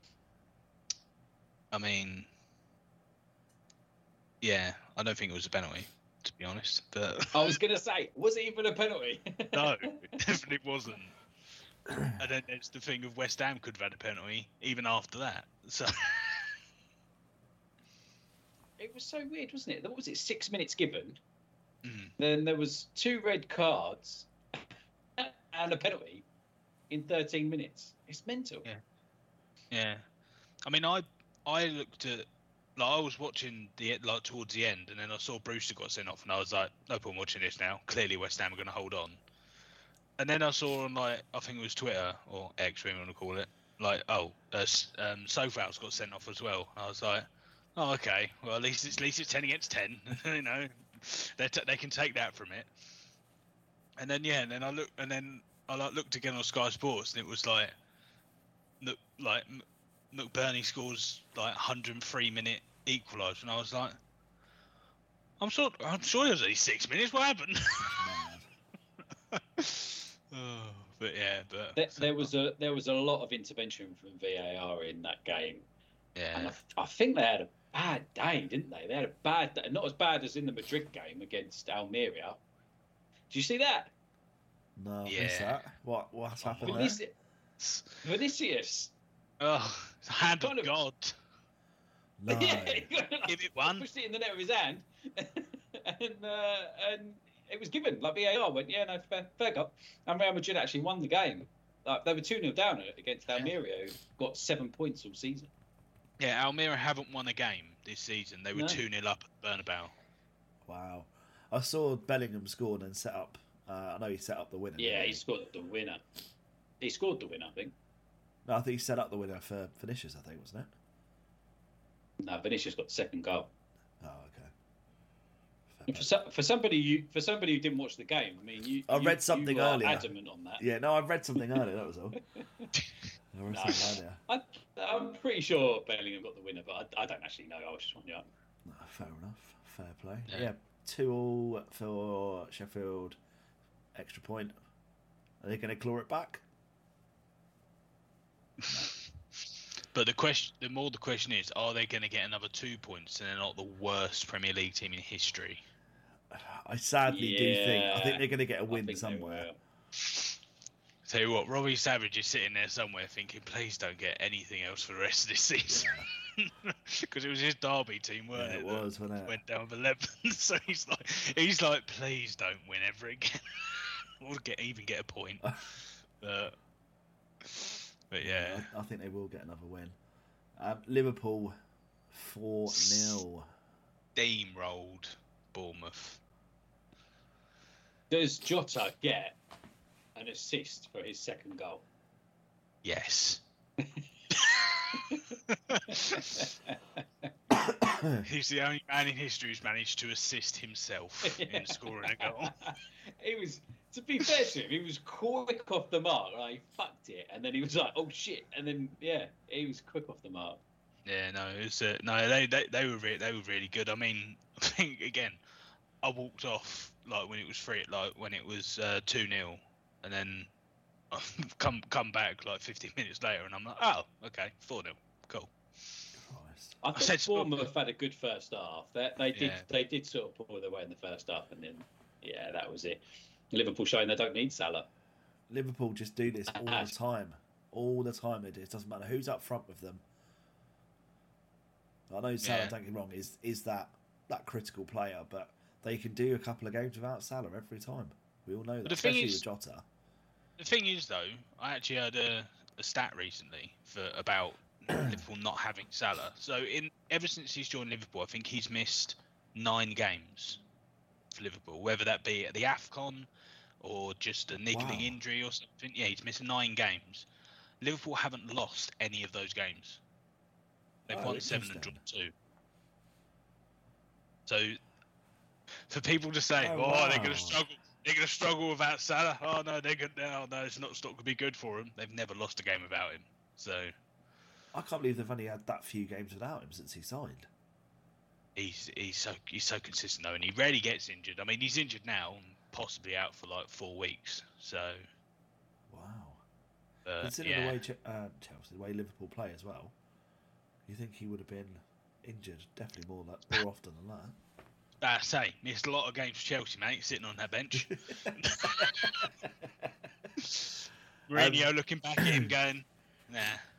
I mean, yeah, I don't think it was a penalty, to be honest. But I was going to say, was it even a penalty? No, it definitely wasn't. And then there's the thing of West Ham could have had a penalty even after that. So it was so weird, wasn't it? What was it? 6 minutes given. Then there was 2 red cards and a penalty in 13 minutes. It's mental. Yeah. I mean, I looked at, like, I was watching towards the end, and then I saw Brewster got sent off, and I was like, no point watching this now. Clearly, West Ham are going to hold on. And then I saw on, like, I think it was Twitter or X, whatever you want to call it, like, Sofal's got sent off as well. I was like, oh, okay. Well, at least it's 10 against 10. You know, they can take that from it. And then I looked again on Sky Sports, and it was like McBurney scores like 103-minute equaliser, and I was like, I'm sure it was only 6 minutes. What happened? There was a lot of intervention from VAR in that game. Yeah, and I think they had a bad day, didn't they? They had a bad day, not as bad as in the Madrid game against Almeria. Did you see that? No, what's that? What's happened there? Vinicius. Oh, it's the hand of God. No. Yeah, give it one. Pushed it in the net with his hand, and it was given. Like VAR went, yeah, no, fair goal. And Real Madrid actually won the game. Like, they were 2-0 down against Almeria, who got 7 points all season. Yeah, Almeria haven't won a game this season. They were 2-0 up at Bernabeu. Wow. I saw Bellingham score and then set up. I know he set up the winner. Yeah, he scored the winner. He scored the winner, I think. No, I think he set up the winner for Vinicius, I think, wasn't it? No, Vinicius got the second goal. Oh, okay. For somebody who didn't watch the game, I mean, I read something earlier. Adamant on that. Yeah, no, I read something earlier. That was all. I'm pretty sure Bellingham got the winner, but I don't actually know. I was just wondering. No, fair enough. Fair play. Yeah, 2-2 for Sheffield. Extra point. Are they going to claw it back? But the question is, are they going to get another 2 points and they're not the worst Premier League team in history? I sadly do think. I think they're going to get a win somewhere. Tell you what, Robbie Savage is sitting there somewhere thinking, please don't get anything else for the rest of this season. Because it was his Derby team, weren't it? It was, wasn't it? Went down with 11. So he's like, please don't win ever again. Or even get a point. But yeah. I think they will get another win. Liverpool 4-0. Steamrolled Bournemouth. Does Jota get an assist for his second goal? Yes. He's the only man in history who's managed to assist himself in scoring a goal. He was, to be fair to him, he was quick off the mark. Like, he fucked it, and then he was like, "Oh shit!" And then he was quick off the mark. Yeah, no, it was they were really good. I mean, I think again, I walked off like when it was 2-0, and then come back like 15 minutes later, and I'm like, oh, okay, 4-0, cool. I think Bournemouth had a good first half. They did sort of pull their way in the first half, and then that was it. Liverpool showing they don't need Salah. Liverpool just do this all the time. All the time they do. It doesn't matter who's up front with them. I know Salah, don't get me wrong, is that critical player, but they can do a couple of games without Salah every time. We all know that, especially with Jota. The thing is, though, I actually heard a stat recently about Liverpool not having Salah. So ever since he's joined Liverpool, I think he's missed 9 games for Liverpool, whether that be at the AFCON or just a niggling injury or something. Yeah, he's missed 9 games. Liverpool haven't lost any of those games. They've won 7 and drawn 2. So for people to say, they're going to struggle. They're going to struggle without Salah. Oh no, they're good now. No, it's not going to be good for them. They've never lost a game without him. So I can't believe they've only had that few games without him since he signed. He's so consistent though, and he rarely gets injured. I mean, he's injured now and possibly out for like 4 weeks. So considering the way Chelsea, the way Liverpool play as well, you think he would have been injured definitely more often than that. Missed a lot of games for Chelsea, mate, sitting on that bench. Mourinho looking back at him going, nah.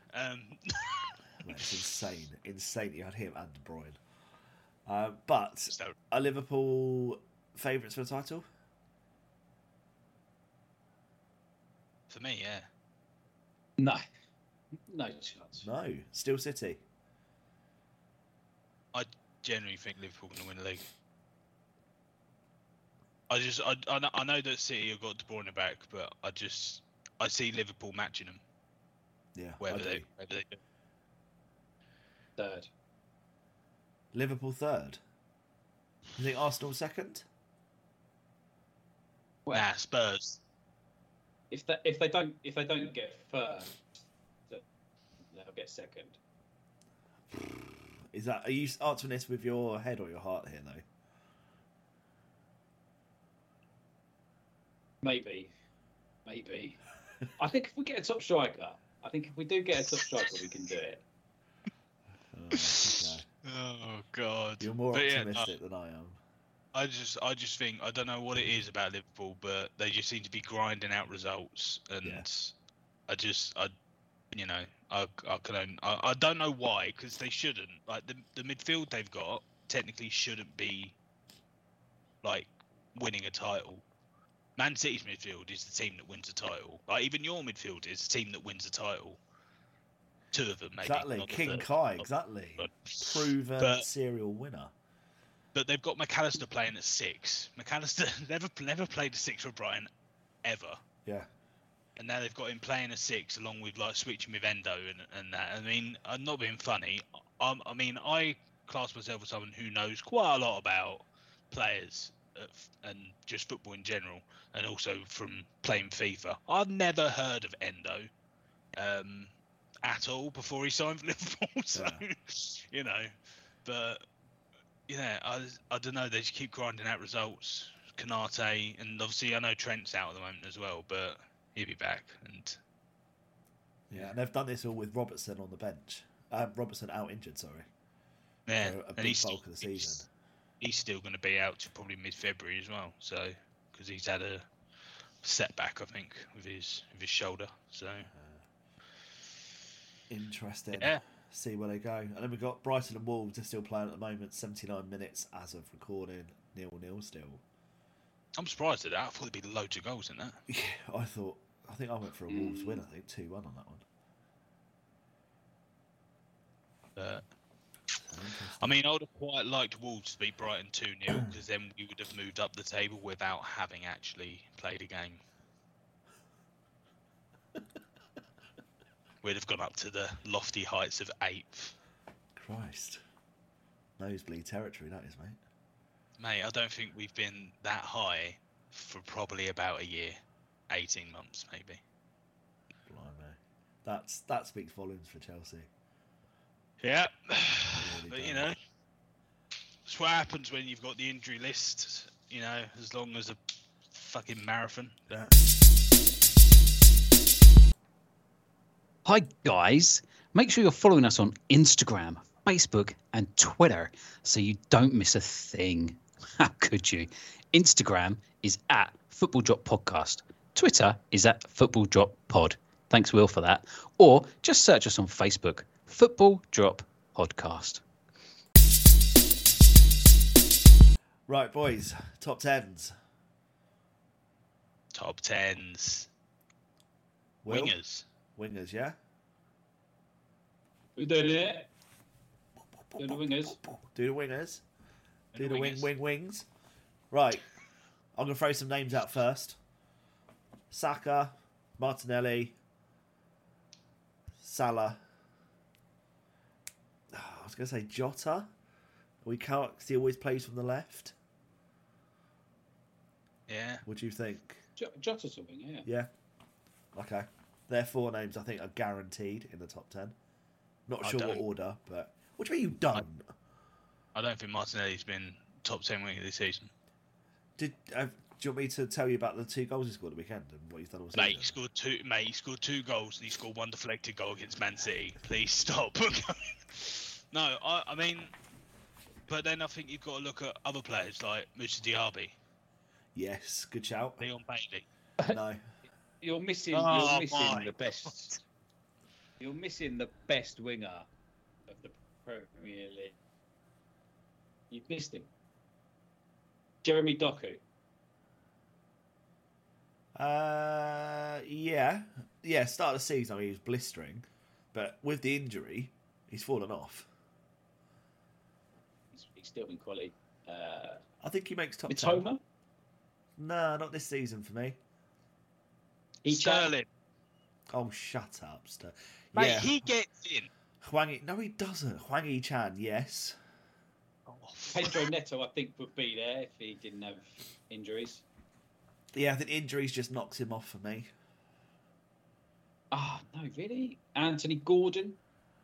It's insane. You had him and De Bruyne. But are Liverpool favourites for the title? For me, yeah. No chance. No, still City. I genuinely think Liverpool are going to win the league. I know that City have got De Bruyne back, but I see Liverpool matching them. Yeah, whether they do. Third. Liverpool third. You think Arsenal second? Well, Spurs. If they don't get third, they'll get second. Are you answering this with your head or your heart here, though? Maybe. I think if we get a top striker, we can do it. Okay. Oh God! You're more optimistic than I am. I just think I don't know what it is about Liverpool, but they just seem to be grinding out results, and I don't know why, because they shouldn't. Like the midfield they've got technically shouldn't be like winning a title. Man City's midfield is the team that wins a title. Like even your midfield is the team that wins a title. 2 of them, maybe. Exactly, King Kai, exactly. Proven serial winner. But they've got McAllister playing at 6. McAllister never played a 6 for Brighton, ever. Yeah. And now they've got him playing a 6, along with like switching with Endo and that. I mean, I'm not being funny. I class myself as someone who knows quite a lot about players and just football in general, and also from playing FIFA. I've never heard of Endo at all before he signed for Liverpool. So, but I don't know. They just keep grinding out results. Konate, and obviously I know Trent's out at the moment as well, but he'll be back. And Yeah, and they've done this all with Robertson on the bench. Robertson out injured, sorry. Yeah, For a and big he's bulk of the season. He's still going to be out to probably mid-February as well. So, because he's had a setback, I think, with his shoulder. So, interesting. Yeah. See where they go. And then we've got Brighton and Wolves are still playing at the moment. 79 minutes as of recording. 0-0 still. I'm surprised at that. I thought there'd be loads of goals in that. Yeah, I think I went for a Wolves win. I think 2-1 on that one. I mean, I would have quite liked Wolves to beat Brighton 2-0 because then we would have moved up the table without having actually played a game. We'd have gone up to the lofty heights of 8th. Christ. Nosebleed territory, that is, mate. Mate, I don't think we've been that high for probably about a year. 18 months, maybe. Blimey. That speaks volumes for Chelsea. Yeah. Really But, does. you know, that's what happens when you've got the injury list, you know, as long as a fucking marathon. Yeah. Hi guys, make sure you're following us on Instagram, Facebook and Twitter so you don't miss a thing. How could you? Instagram is at Football Drop Podcast. Twitter is at Football Drop Pod. Thanks Will for that. Or just search us on Facebook, Football Drop Podcast. Right, boys. Top 10s. Top 10s. Will? Wingers. Wingers, yeah? Who did it? Do the wingers. Do the wingers. Do the wingers. wings. Right. I'm going to throw some names out first. Saka, Martinelli, Salah. I was going to say Jota. We can't, because he always plays from the left. Yeah. What do you think? Jota's a winger, yeah. Yeah. Okay. Their 4 names, I think, are guaranteed in the top 10. Not I sure what don't. order, but... What do you mean you don't? I don't think Martinelli's been top 10 winger this season. Do you want me to tell you about the 2 goals he scored at the weekend and what he's done all season? Mate, he scored 2 goals and he scored 1 deflected goal against Man City. Please stop. No, I mean... But then I think you've got to look at other players like Moussa Diaby. Yes, good shout. Leon Bailey. No. You're missing Oh, the best. You're missing the best winger of the Premier League. You've missed him. Jeremy Doku. Yeah. Start of the season, he was blistering. But with the injury, he's fallen off. He's still in quality. I think he makes top Mitoma? 10. No, not this season for me. Sterling. Oh, shut up, Sterling. Mate, Yeah. he gets in. No, he doesn't. Hwang Hee-chan, yes. Pedro Neto, I think, would be there if he didn't have injuries. Yeah, I think injuries just knocks him off for me. Ah, no, really? Anthony Gordon?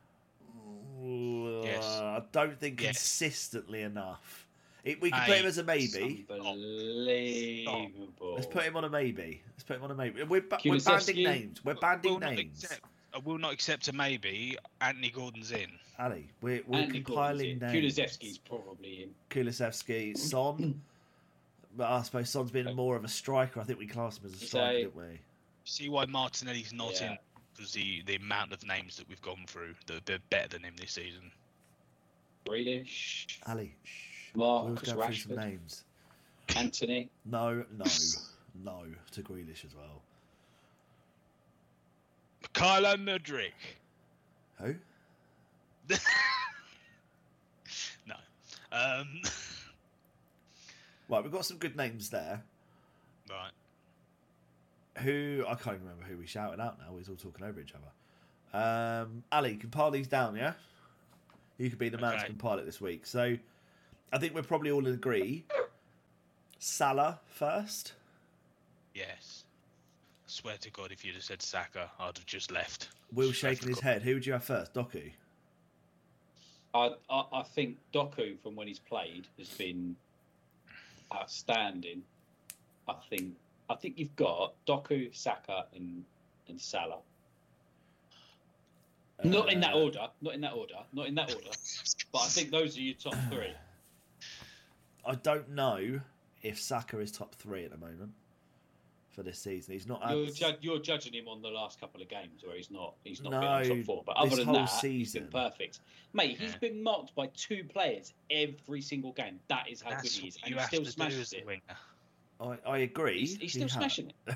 Yes. I don't think consistently enough. We can put him as a maybe. Unbelievable. Let's put him on a maybe. We're banding names. We're banding names. I will not accept a maybe. Anthony Gordon's in. Ali, we're Anthony compiling Gordon's in. names. Kulusevski's probably in. Kulusevski, Son. But I suppose Son's been more of a striker. I think we classed him as a striker, didn't we? See why Martinelli's not Yeah. in? Because the amount of names that we've gone through, they're better than him this season. Grealish. Ali, Marcus we'll go through some Rashford. names. Anthony. No to Grealish as well. Kylo Mudryk. Who? No. Right, we've got some good names there. Right. Who I can't even remember who we shouted out now. We're all talking over each other. Ali, compile these down, yeah? You could be the man to Okay. compile it this week. So I think we're probably all in agree. Salah first. Yes. I swear to God, if you'd have said Saka, I'd have just left. Will shaking his head. Who would you have first? Doku. I think Doku, from when he's played, has been outstanding. I think you've got Doku, Saka, and Salah. Not in that order. Not in that order. But I think those are your top three. I don't know if Saka is top three at the moment for this season. He's not. You're judging him on the last couple of games where he's not been on top four. But this other than whole that, season, he's been perfect. Mate, he's been marked by two players every single game. That is how good he is, and he still smashes it. I agree. He's still smashing it.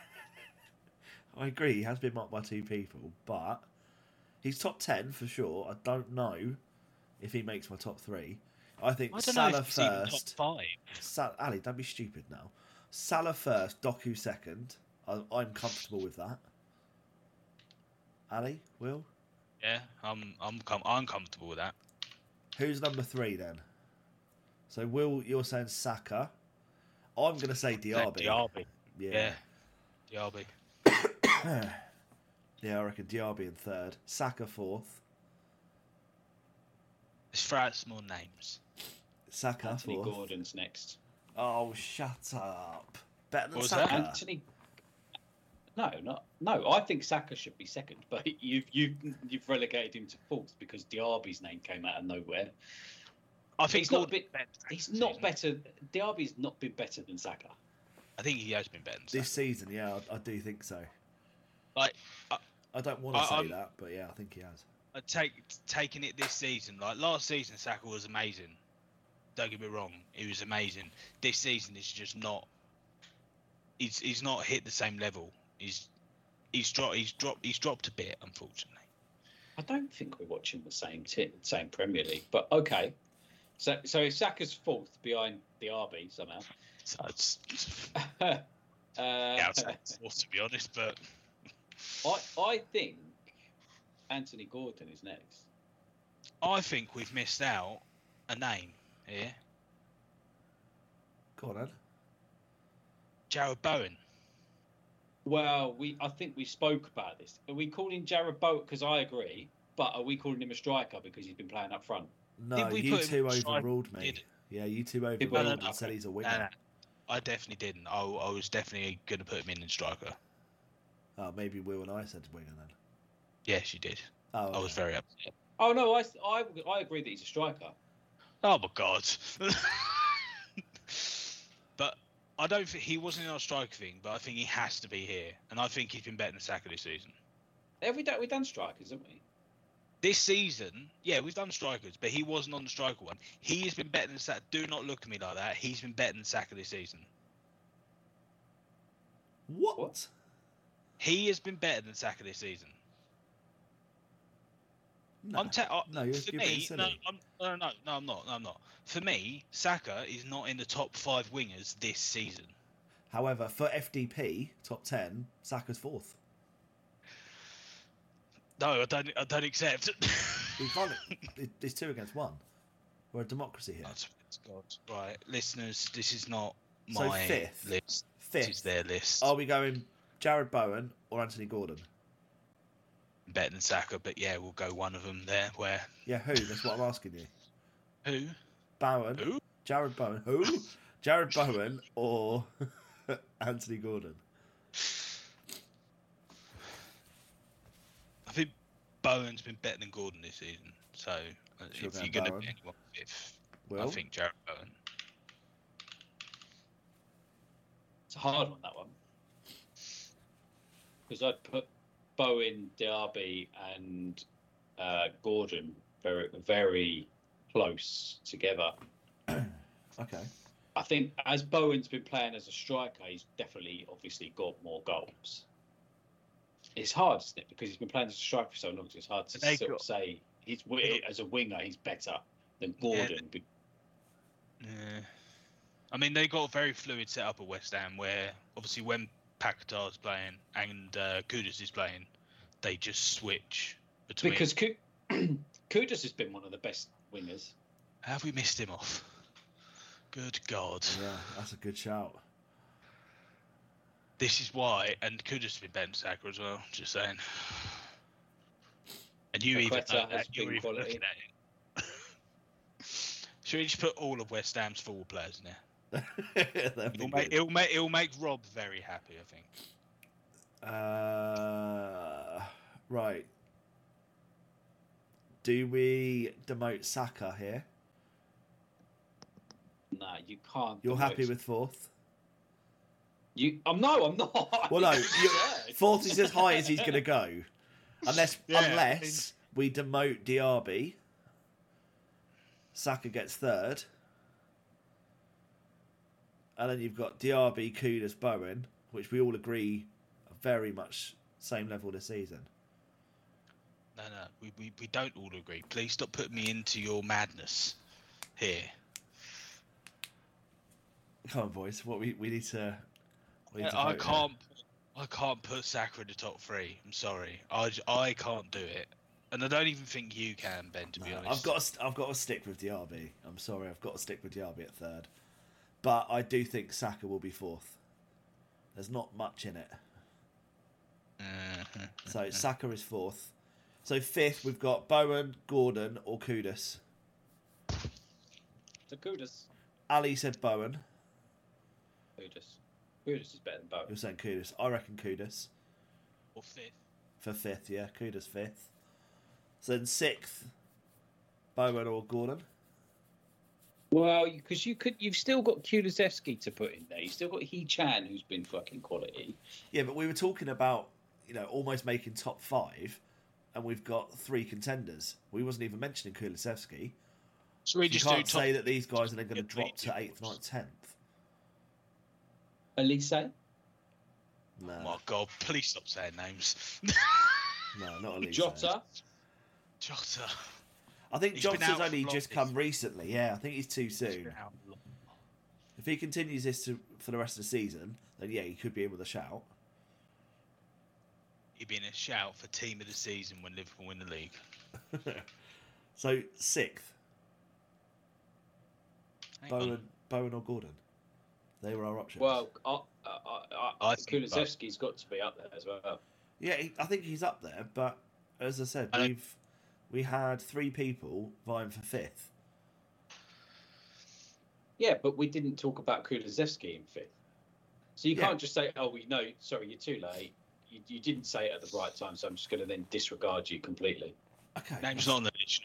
I agree. He has been marked by two people, but he's top 10 for sure. I don't know if he makes my top three. I think Salah first. Top five. Ali, don't be stupid now. Salah first, Doku second. I'm comfortable with that. Ali, Will? Yeah, I'm comfortable with that. Who's number three then? So Will, you're saying Saka. I'm going to say Diaby. Diaby. Yeah. Diaby. Yeah, I reckon Diaby in third. Saka fourth. Let's throw out some more names. Saka Anthony fourth. Gordon's next. Oh, shut up. Better than Was Saka. that? Anthony. No. I think Saka should be second, but you've relegated him to fourth because Diaby's name came out of nowhere. I think he's not better. Diaby's not been better than Saka. I think he has been better than Saka. This season, yeah, I do think so. Like, I don't want to say that, but yeah, I think he has. Taking it this season, like last season, Saka was amazing. Don't get me wrong, he was amazing. This season is just not. He's not hit the same level. He's dropped a bit, unfortunately. I don't think we're watching the same Premier League, but okay. So if Saka's fourth behind Diaby somehow. So it's yeah, fourth to be honest, but I think Anthony Gordon is next. I think we've missed out a name here. Go on, Ed. Jared Bowen. Well, I think we spoke about this. Are we calling Jared Bowen? Because I agree, but are we calling him a striker because he's been playing up front? No, you two overruled me. Yeah, you two overruled and said he's a winger. No. I definitely didn't. I was definitely going to put him in striker. Oh, maybe Will and I said winger then. Yes, you did. Oh, okay. I was very upset. Oh no, I agree that he's a striker. Oh my god! But I don't think he wasn't in our striker thing. But I think he has to be here, and I think he's been better than Saka this season. We've done strikers, haven't we? This season, yeah, we've done strikers, but he wasn't on the striker one. He has been better than Saka. Do not look at me like that. He's been better than Saka this season. What? He has been better than Saka this season. No, you're being silly. I'm not. For me, Saka is not in the top 5 wingers this season. However, for FDP, top 10, Saka's fourth. No, I don't accept. We can't. It's 2 against 1. We're a democracy here. God. Right, listeners, this is not my fifth. list. Fifth. This is their list. Are we going Jared Bowen or Anthony Gordon? Better than Saka, but yeah, we'll go one of them there. Where? Yeah, who? That's what I'm asking you. Who? Bowen. Who? Jared Bowen. Who? Jared Bowen or Anthony Gordon? I think Bowen's been better than Gordon this season. So if you're going to pick anyone fifth, I think Jared Bowen. It's a hard one, that one. Because I'd put Bowen, Diaby, and Gordon very, very close together. Okay. I think as Bowen's been playing as a striker, he's definitely, obviously, got more goals. It's hard, isn't it? Because he's been playing as a striker for so long, so it's hard to sort of say as a winger he's better than Gordon. Yeah. I mean, they got a very fluid setup at West Ham where, obviously, when Paquetá's playing and Kudus is playing, they just switch between. Because Kudus has been one of the best wingers. Have we missed him off? Good God. Yeah, that's a good shout. This is why, and Kudus has been better than Saka as well, just saying. And you even know that, you're even looking at it. Should we just put all of West Ham's forward players in there? It'll make Rob very happy, I think. Right. Do we demote Saka here? Nah, you can't. You're happy with fourth? I'm not. Well, no. Fourth is as high as he's going to go. Unless we demote Diaby. Saka gets third. And then you've got Diaby, Kudus, Bowen, which we all agree are very much same level this season. No, we don't all agree. Please stop putting me into your madness here. Come on, boys. What we need to. I can't put Saka in the top three. I'm sorry. I can't do it, and I don't even think you can, Ben. To be honest, I've got to stick with Diaby. I'm sorry, I've got to stick with Diaby at third, but I do think Saka will be fourth. There's not much in it, so Saka is fourth. So fifth, we've got Bowen, Gordon, or Kudus. So Kudus. Ali said Bowen. Kudus is better than Bowen. You're saying Kudus. I reckon Kudus. Or fifth. For fifth, yeah. Kudus fifth. So then sixth, Bowen or Gordon. Well, because you've still got Kulusevski to put in there. You've still got He-Chan, who's been fucking quality. Yeah, but we were talking about, almost making top five, and we've got three contenders. We wasn't even mentioning Kulusevski. So we can't say that these guys are then going to drop to 8th, 9th, 10th. Elise? No. Oh my God, please stop saying names. No, not Elise. Jota? I think Jota's only just come recently. Yeah, I think he's too soon. If he continues this for the rest of the season, then yeah, he could be in with a shout. He'd be in a shout for team of the season when Liverpool win the league. So sixth, Bowen or Gordon. They were our options. Well, I think Kulusevski's got to be up there as well. Yeah, I think he's up there, but as I said, we had three people vying for fifth. Yeah, but we didn't talk about Kulusevski in fifth. So you can't just say, "Oh, sorry, you're too late. You didn't say it at the right time, so I'm just going to then disregard you completely." Okay. Name's not on the list.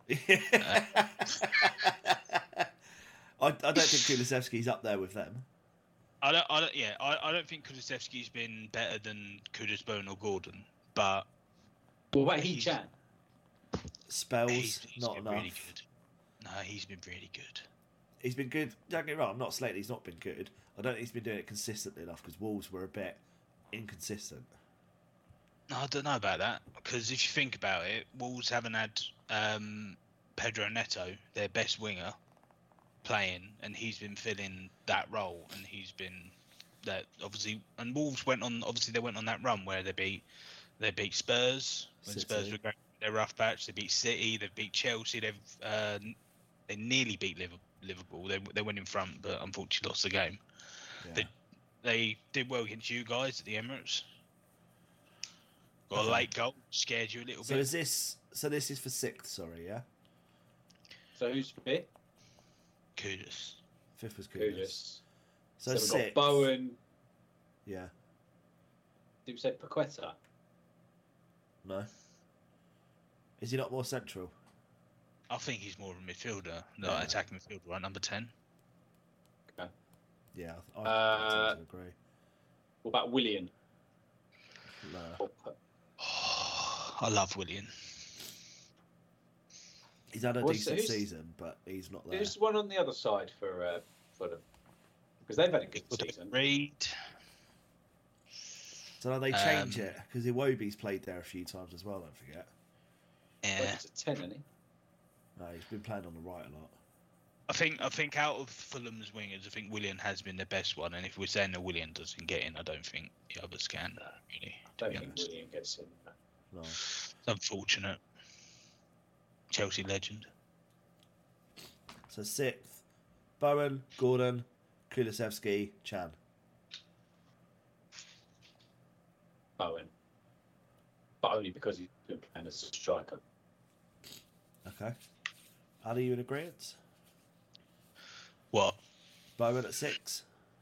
I don't think Kulusevski's up there with them. I don't think Kulusevski's been better than Kudus, Bowen or Gordon, but what about He-Chan? Spells he's not been enough. Really good. No, he's been really good. He's been good. Don't get me wrong. I'm not slating. He's not been good. I don't think he's been doing it consistently enough because Wolves were a bit inconsistent. No, I don't know about that because if you think about it, Wolves haven't had Pedro Neto, their best winger, playing, and he's been filling that role, and he's been that obviously. And Wolves went on. Obviously, they went on that run where they beat Spurs when City. Spurs were going their rough patch. They beat City. They beat Chelsea. They nearly beat Liverpool. They went in front, but unfortunately lost the game. Yeah. They did well against you guys at the Emirates. Got a late goal, scared you a little bit. So this is for sixth. Sorry, yeah. So who's fifth? Kudus. Fifth was Kudus. So we've sixth. got Bowen. Yeah. Did we say Paqueta? No. Is he not more central? I think he's more of a midfielder, attacking midfielder, right? Number 10. Okay. Yeah, I tend to agree. What about Willian? No. I love Willian. He's had a decent season, but he's not there. Who's one on the other side for them? Because they've had a good season. Reed. So now they change it because Iwobi's played there a few times as well. Don't forget. Yeah. He's a 10, isn't he? No, he's been playing on the right a lot. I think out of Fulham's wingers, I think Willian has been the best one. And if we're saying that Willian doesn't get in, I don't think the others can. Really. I don't think Willian gets in. No. It's unfortunate. Chelsea legend. So sixth, Bowen, Gordon, Kulusevski, Chan. Bowen. But only because he's been playing as a striker. Okay. Are you in agreement? What? Bowen at 6?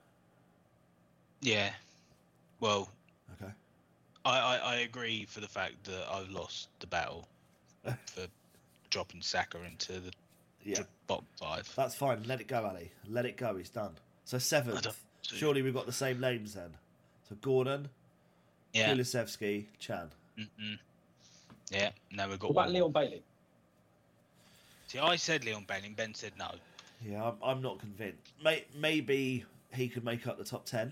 Yeah. Well. Okay. I agree for the fact that I've lost the battle for dropping Saka into the bottom 5. That's fine. Let it go, Ali. Let it go. He's done. So 7th. Surely we've got the same names then. So Gordon, Kulusevski, Chan. Yeah, now we've got What about Leon Bailey? See, I said Leon Bailey, Ben said no. Yeah, I'm not convinced. Maybe he could make up the top 10.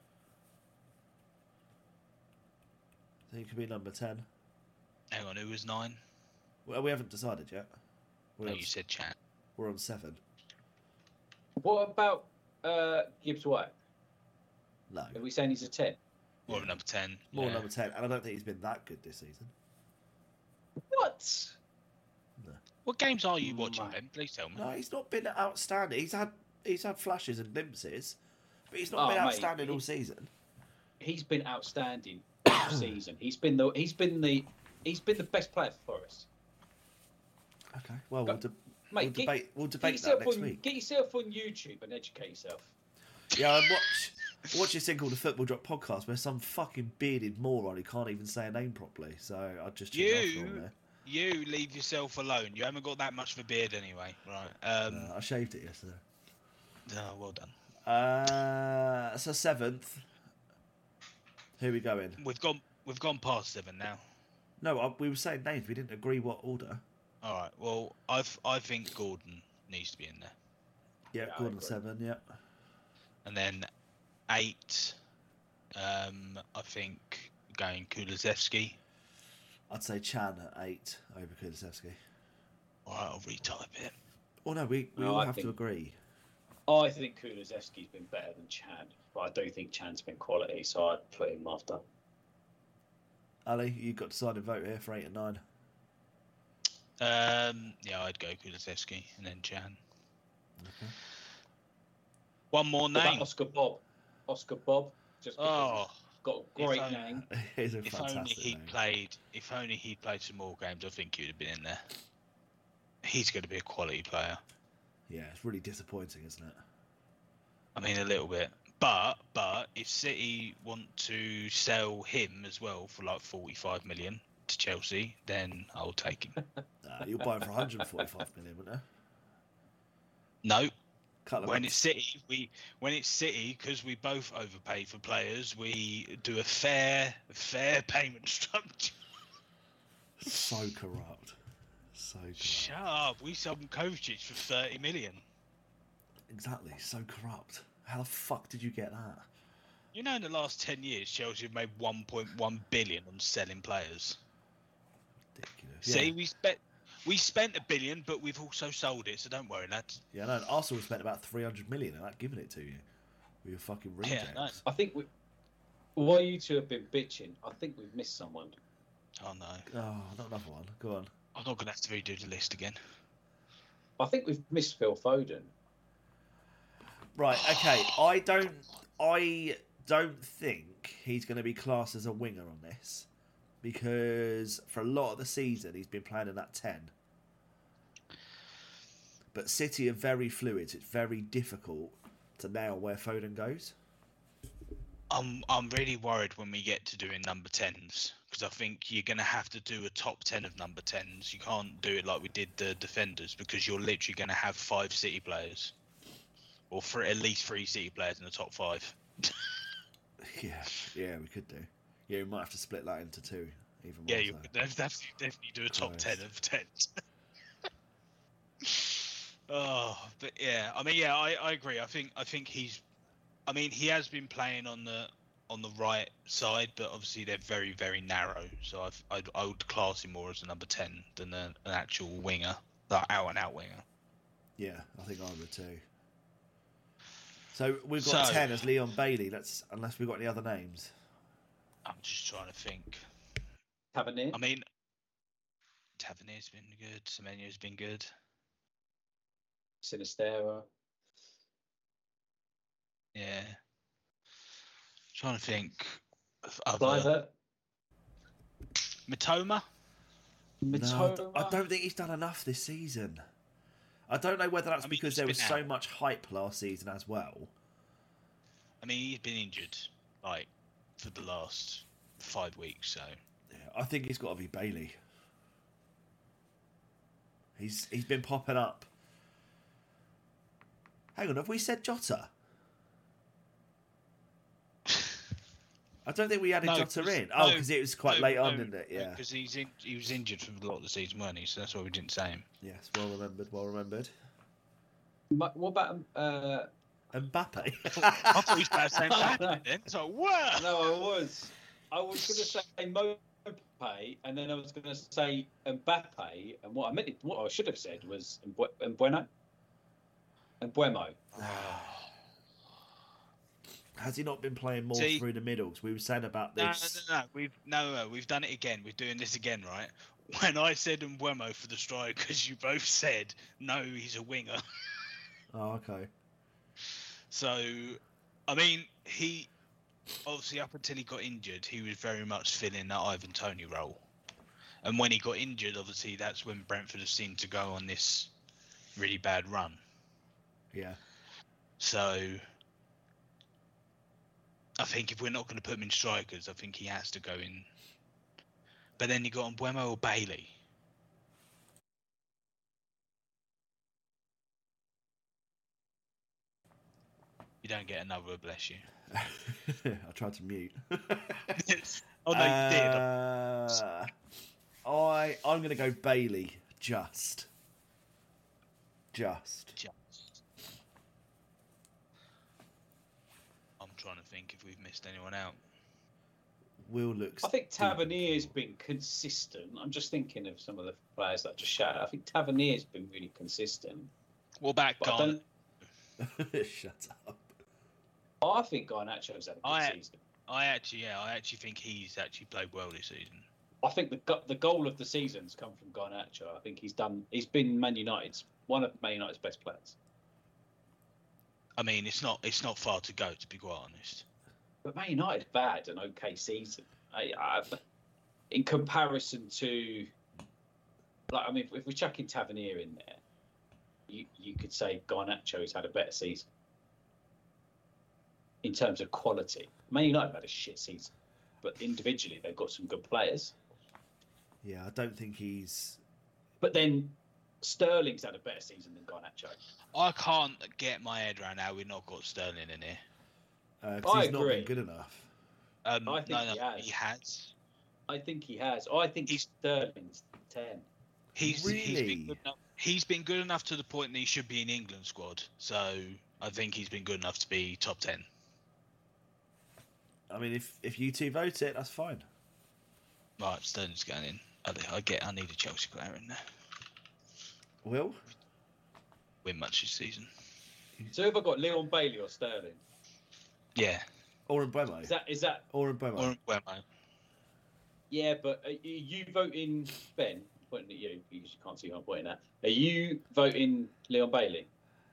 I think he could be number 10. Hang on, who was 9? Well, we haven't decided yet. No, you said Chan. We're on 7. What about Gibbs White? No. Are we saying he's a 10? More number 10. More number 10, and I don't think he's been that good this season. What? No. What games are you watching, Ben? Please tell me. No, he's not been outstanding. He's had flashes and glimpses, but he's not been outstanding all season. He's been outstanding all season. He's been the best player for Forest. Okay, well we'll debate that next week. Get yourself on YouTube and educate yourself. Yeah, and watch this thing called the Football Drop Podcast, where some fucking bearded moron who can't even say a name properly. So I just you leave yourself alone. You haven't got that much of a beard anyway, right? I shaved it yesterday. Oh, well done. So 7th. Who are we going? We've gone past 7 now. No, we were saying names. We didn't agree what order. All right. Well, I think Gordon needs to be in there. Yeah, Gordon 7. Yeah. And then 8. I think going Kulusevski. I'd say Chan at 8 over Kulusevski. All right, I'll retype it. Oh no, we all have to agree. I think Kulusevski's been better than Chan, but I do think Chan's been quality, so I'd put him after. Ali, you've got decided vote here for 8 and 9. Yeah, I'd go Kulusevski and then Chan. Okay. One more name. Oscar Bob. Just because he's got a great name. He's a if fantastic only he played some more games, I think he'd have been in there. He's going to be a quality player. Yeah, it's really disappointing, isn't it? I mean, a little bit. But if City want to sell him as well for like 45 million to Chelsea, then I'll take him. You'll buy him for 145 million, wouldn't you? No. When it's City, because we both overpay for players, we do a fair payment structure. So corrupt. Shut up. We sold Kovacic for 30 million. Exactly. So corrupt. How the fuck did you get that? You know, in the last 10 years, Chelsea have made 1.1 billion on selling players. Ridiculous. See, we spent $1 billion, but we've also sold it, so don't worry, lads. Yeah, no, Arsenal spent about 300 million and that giving it to you. With your fucking rejects. Yeah, no. I think while you two have been bitching, I think we've missed someone. Oh, no. Oh, not another one. Go on. I'm not going to have to redo the list again. I think we've missed Phil Foden. Right, okay. I don't think he's going to be classed as a winger on this. Because for a lot of the season, he's been playing in that 10. But City are very fluid. It's very difficult to nail where Foden goes. I'm really worried when we get to doing number 10s. Because I think you're going to have to do a top 10 of number 10s. You can't do it like we did the defenders. Because you're literally going to have 5 City players. Or for at least 3 City players in the top 5. Yeah, we could do. Yeah, we might have to split that into 2. Even more. Yeah, you definitely do a top 10 of 10s. But yeah, I mean, yeah, I agree. I think he has been playing on the right side, but obviously they're very, very narrow. So I would class him more as a number 10 than an actual winger, that out and out winger. Yeah, I think I would too. So we've got 10 as Leon Bailey. Unless we've got any other names. I'm just trying to think. Tavernier? I mean, Tavernier's been good. Semenyo's been good. Sinistera. Yeah. Trying to think of other. Mitoma? No, I don't think he's done enough this season. I don't know whether that's because there was so much hype last season as well. I mean, he's been injured, like, for the last 5 weeks, so... Yeah, I think it's got to be Bailey. He's been popping up. Hang on, have we said Jota? I don't think we added Jota in. Oh, because it was quite late on, didn't it? Yeah. Because he was injured for a lot of the season, weren't he? So that's why we didn't say him. Yes, well remembered. What about Mbappe? I thought he was about to say Mbappe then. So, wow! No, I was going to say Mope, and then I was going to say Mbappe, and what I should have said was Mbuemo. Has he not been playing more through the middle? Because we were saying about this. No. We've done it again. We're doing this again, right? When I said Mbuemo for the strikers, you both said no, he's a winger. Oh, okay. So, I mean, he obviously up until he got injured, he was very much filling that Ivan Toney role. And when he got injured, obviously that's when Brentford have seemed to go on this really bad run. Yeah. So, I think if we're not going to put him in strikers, I think he has to go in. But then you got Mbuemo or Bailey. You don't get another, bless you. I tried to mute. Oh no, you did. I'm going to go Bailey. Just. I'm trying to think if we've missed anyone out. Will looks. I think Tavernier's been consistent. I'm just thinking of some of the players that just shouted. I think Tavernier's been really consistent. What about Garnacho? Shut up. I think Garnacho's had a good season. I actually think he's actually played well this season. I think the goal of the season's come from Garnacho. I think he's been one of Man United's best players. I mean, it's not far to go, to be quite honest. But Man United have had an okay season. In comparison to, if we're chucking Tavernier in there, you could say Garnacho's had a better season in terms of quality. Man United have had a shit season, but individually they've got some good players. Yeah, I don't think he's. But then Sterling's had a better season than Garnacho. I can't get my head around how we've not got Sterling in here. Because he's not been good enough. I think he has. I think he has. I think Sterling's 10. He's been good enough to the point that he should be in England squad. So I think he's been good enough to be top 10. I mean, if you two vote it, that's fine. Right, Sterling's going in. I need a Chelsea player in there. Will? Win much this season. So have I got Leon Bailey or Sterling? Yeah. Or Mbuemo. Is that? Or Mbuemo. Yeah, but are you voting, Ben? Pointing at you because you can't see who I'm pointing at. Are you voting Leon Bailey?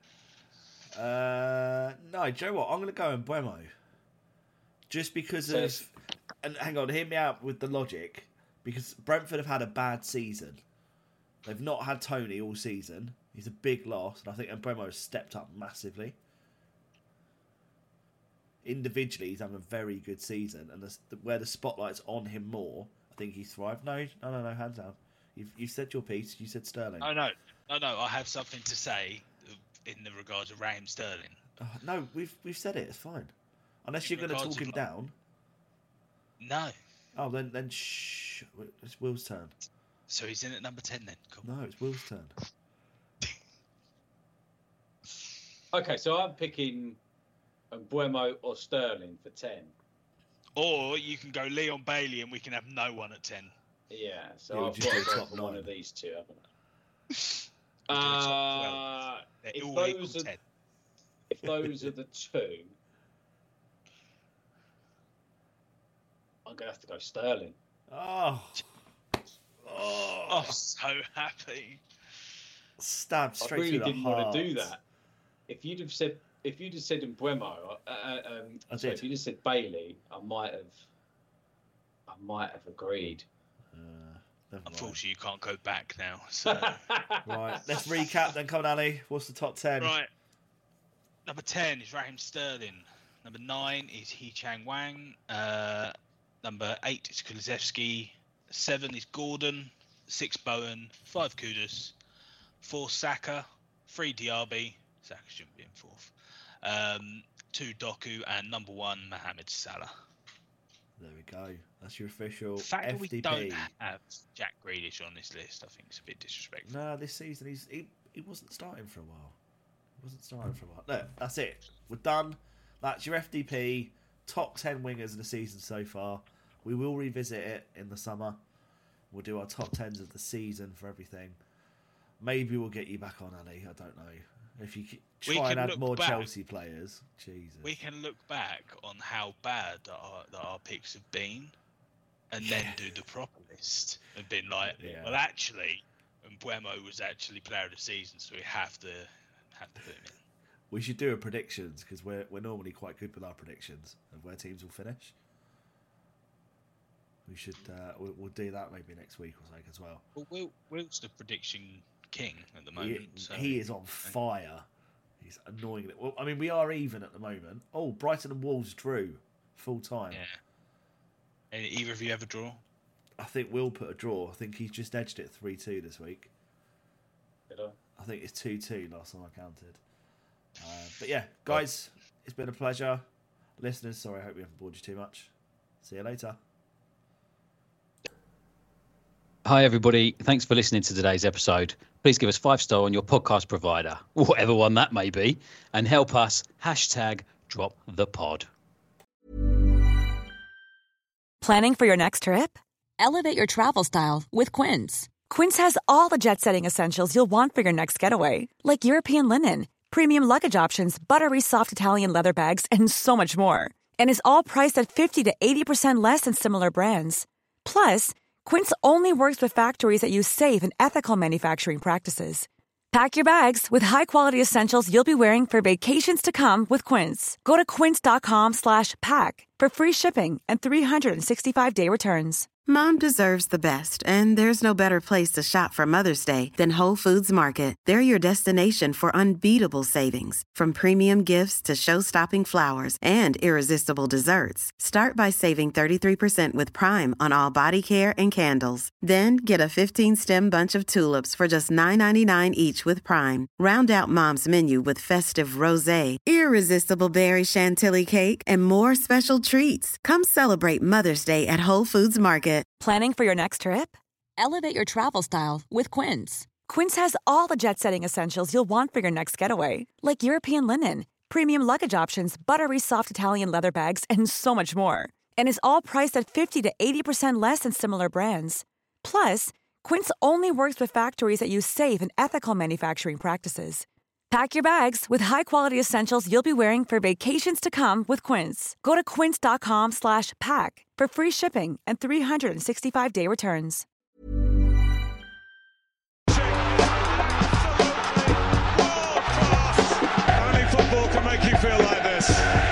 No, do you know what? I'm going to go Mbuemo. Just because of... And hang on, hear me out with the logic. Because Brentford have had a bad season. They've not had Toney all season. He's a big loss. And I think Mbuemo has stepped up massively. Individually, he's having a very good season. And where the spotlight's on him more, I think he's thrived. No, hands down. You've said your piece. You said Sterling. Oh, no. I have something to say in the regards of Raheem Sterling. No, we've said it. It's fine. Unless you're going to talk him down. No. Oh, then shh. It's Will's turn. So he's in at number 10 then? Cool. No, it's Will's turn. Okay, so I'm picking Mbuemo or Sterling for 10. Or you can go Leon Bailey and we can have no one at 10. Yeah, so I've got to go for one of these two, haven't I? If those are the two, I'm going to have to go Sterling. Oh, I'm so happy. Stabbed straight through the heart. I really didn't want to do that. If you'd have said Mbuemo, if you'd have said Bailey, I might have agreed. Unfortunately, you can't go back now. So. Right, let's recap then. Come on, Ali. What's the top 10? Right. Number 10 is Raheem Sterling. Number 9 is Hee Chang Wang. Number 8 is Kulusevski. 7 is Gordon. 6 Bowen. 5 Kudus. 4 Saka, 3 Diaby. Saka shouldn't be in 4th. 2 Doku, and number 1 Mohamed Salah. There we go. That's your official The fact FDP. that we don't have Jack Grealish on this list, I think, is a bit disrespectful. No, this season he wasn't starting for a while. Look, that's it. We're done. That's your FDP. Top 10 wingers of the season so far. We will revisit it in the summer. We'll do our top 10s of the season for everything. Maybe we'll get you back on, Ali. I don't know. If you try and add more Chelsea players. Jesus. We can look back on how bad that our picks have been and then do the proper list and been like, well, actually, Mbeumo was actually player of the season, so we have to put him in. We should do a predictions because we're normally quite good with our predictions of where teams will finish. We should we'll do that maybe next week or something as well. Well, Will's the prediction king at the moment. He is on fire. He's annoying. Well, I mean, we are even at the moment. Oh, Brighton and Wolves drew full time. Yeah. And either of you ever draw? I think Will put a draw. I think he's just edged it 3-2 this week. Did I? I think it's 2-2 last time I counted. But yeah, guys, it's been a pleasure. Listeners, sorry, I hope we haven't bored you too much. See you later. Hi, everybody. Thanks for listening to today's episode. Please give us 5-star on your podcast provider, whatever one that may be, and help us #DropThePod. Planning for your next trip? Elevate your travel style with Quince. Quince has all the jet-setting essentials you'll want for your next getaway, like European linen, premium luggage options, buttery soft Italian leather bags, and so much more. And is all priced at 50 to 80% less than similar brands. Plus, Quince only works with factories that use safe and ethical manufacturing practices. Pack your bags with high-quality essentials you'll be wearing for vacations to come with Quince. Go to quince.com/pack for free shipping and 365-day returns. Mom deserves the best, and there's no better place to shop for Mother's Day than Whole Foods Market. They're your destination for unbeatable savings, from premium gifts to show-stopping flowers and irresistible desserts. Start by saving 33% with Prime on all body care and candles. Then get a 15-stem bunch of tulips for just $9.99 each with Prime. Round out Mom's menu with festive rosé, irresistible berry chantilly cake, and more special treats. Come celebrate Mother's Day at Whole Foods Market. Planning for your next trip? Elevate your travel style with Quince. Quince has all the jet-setting essentials you'll want for your next getaway, like European linen, premium luggage options, buttery soft Italian leather bags, and so much more. And is all priced at 50 to 80% less than similar brands. Plus, Quince only works with factories that use safe and ethical manufacturing practices. Pack your bags with high-quality essentials you'll be wearing for vacations to come with Quince. Go to quince.com/pack for free shipping and 365-day returns. Only football can make you feel like this.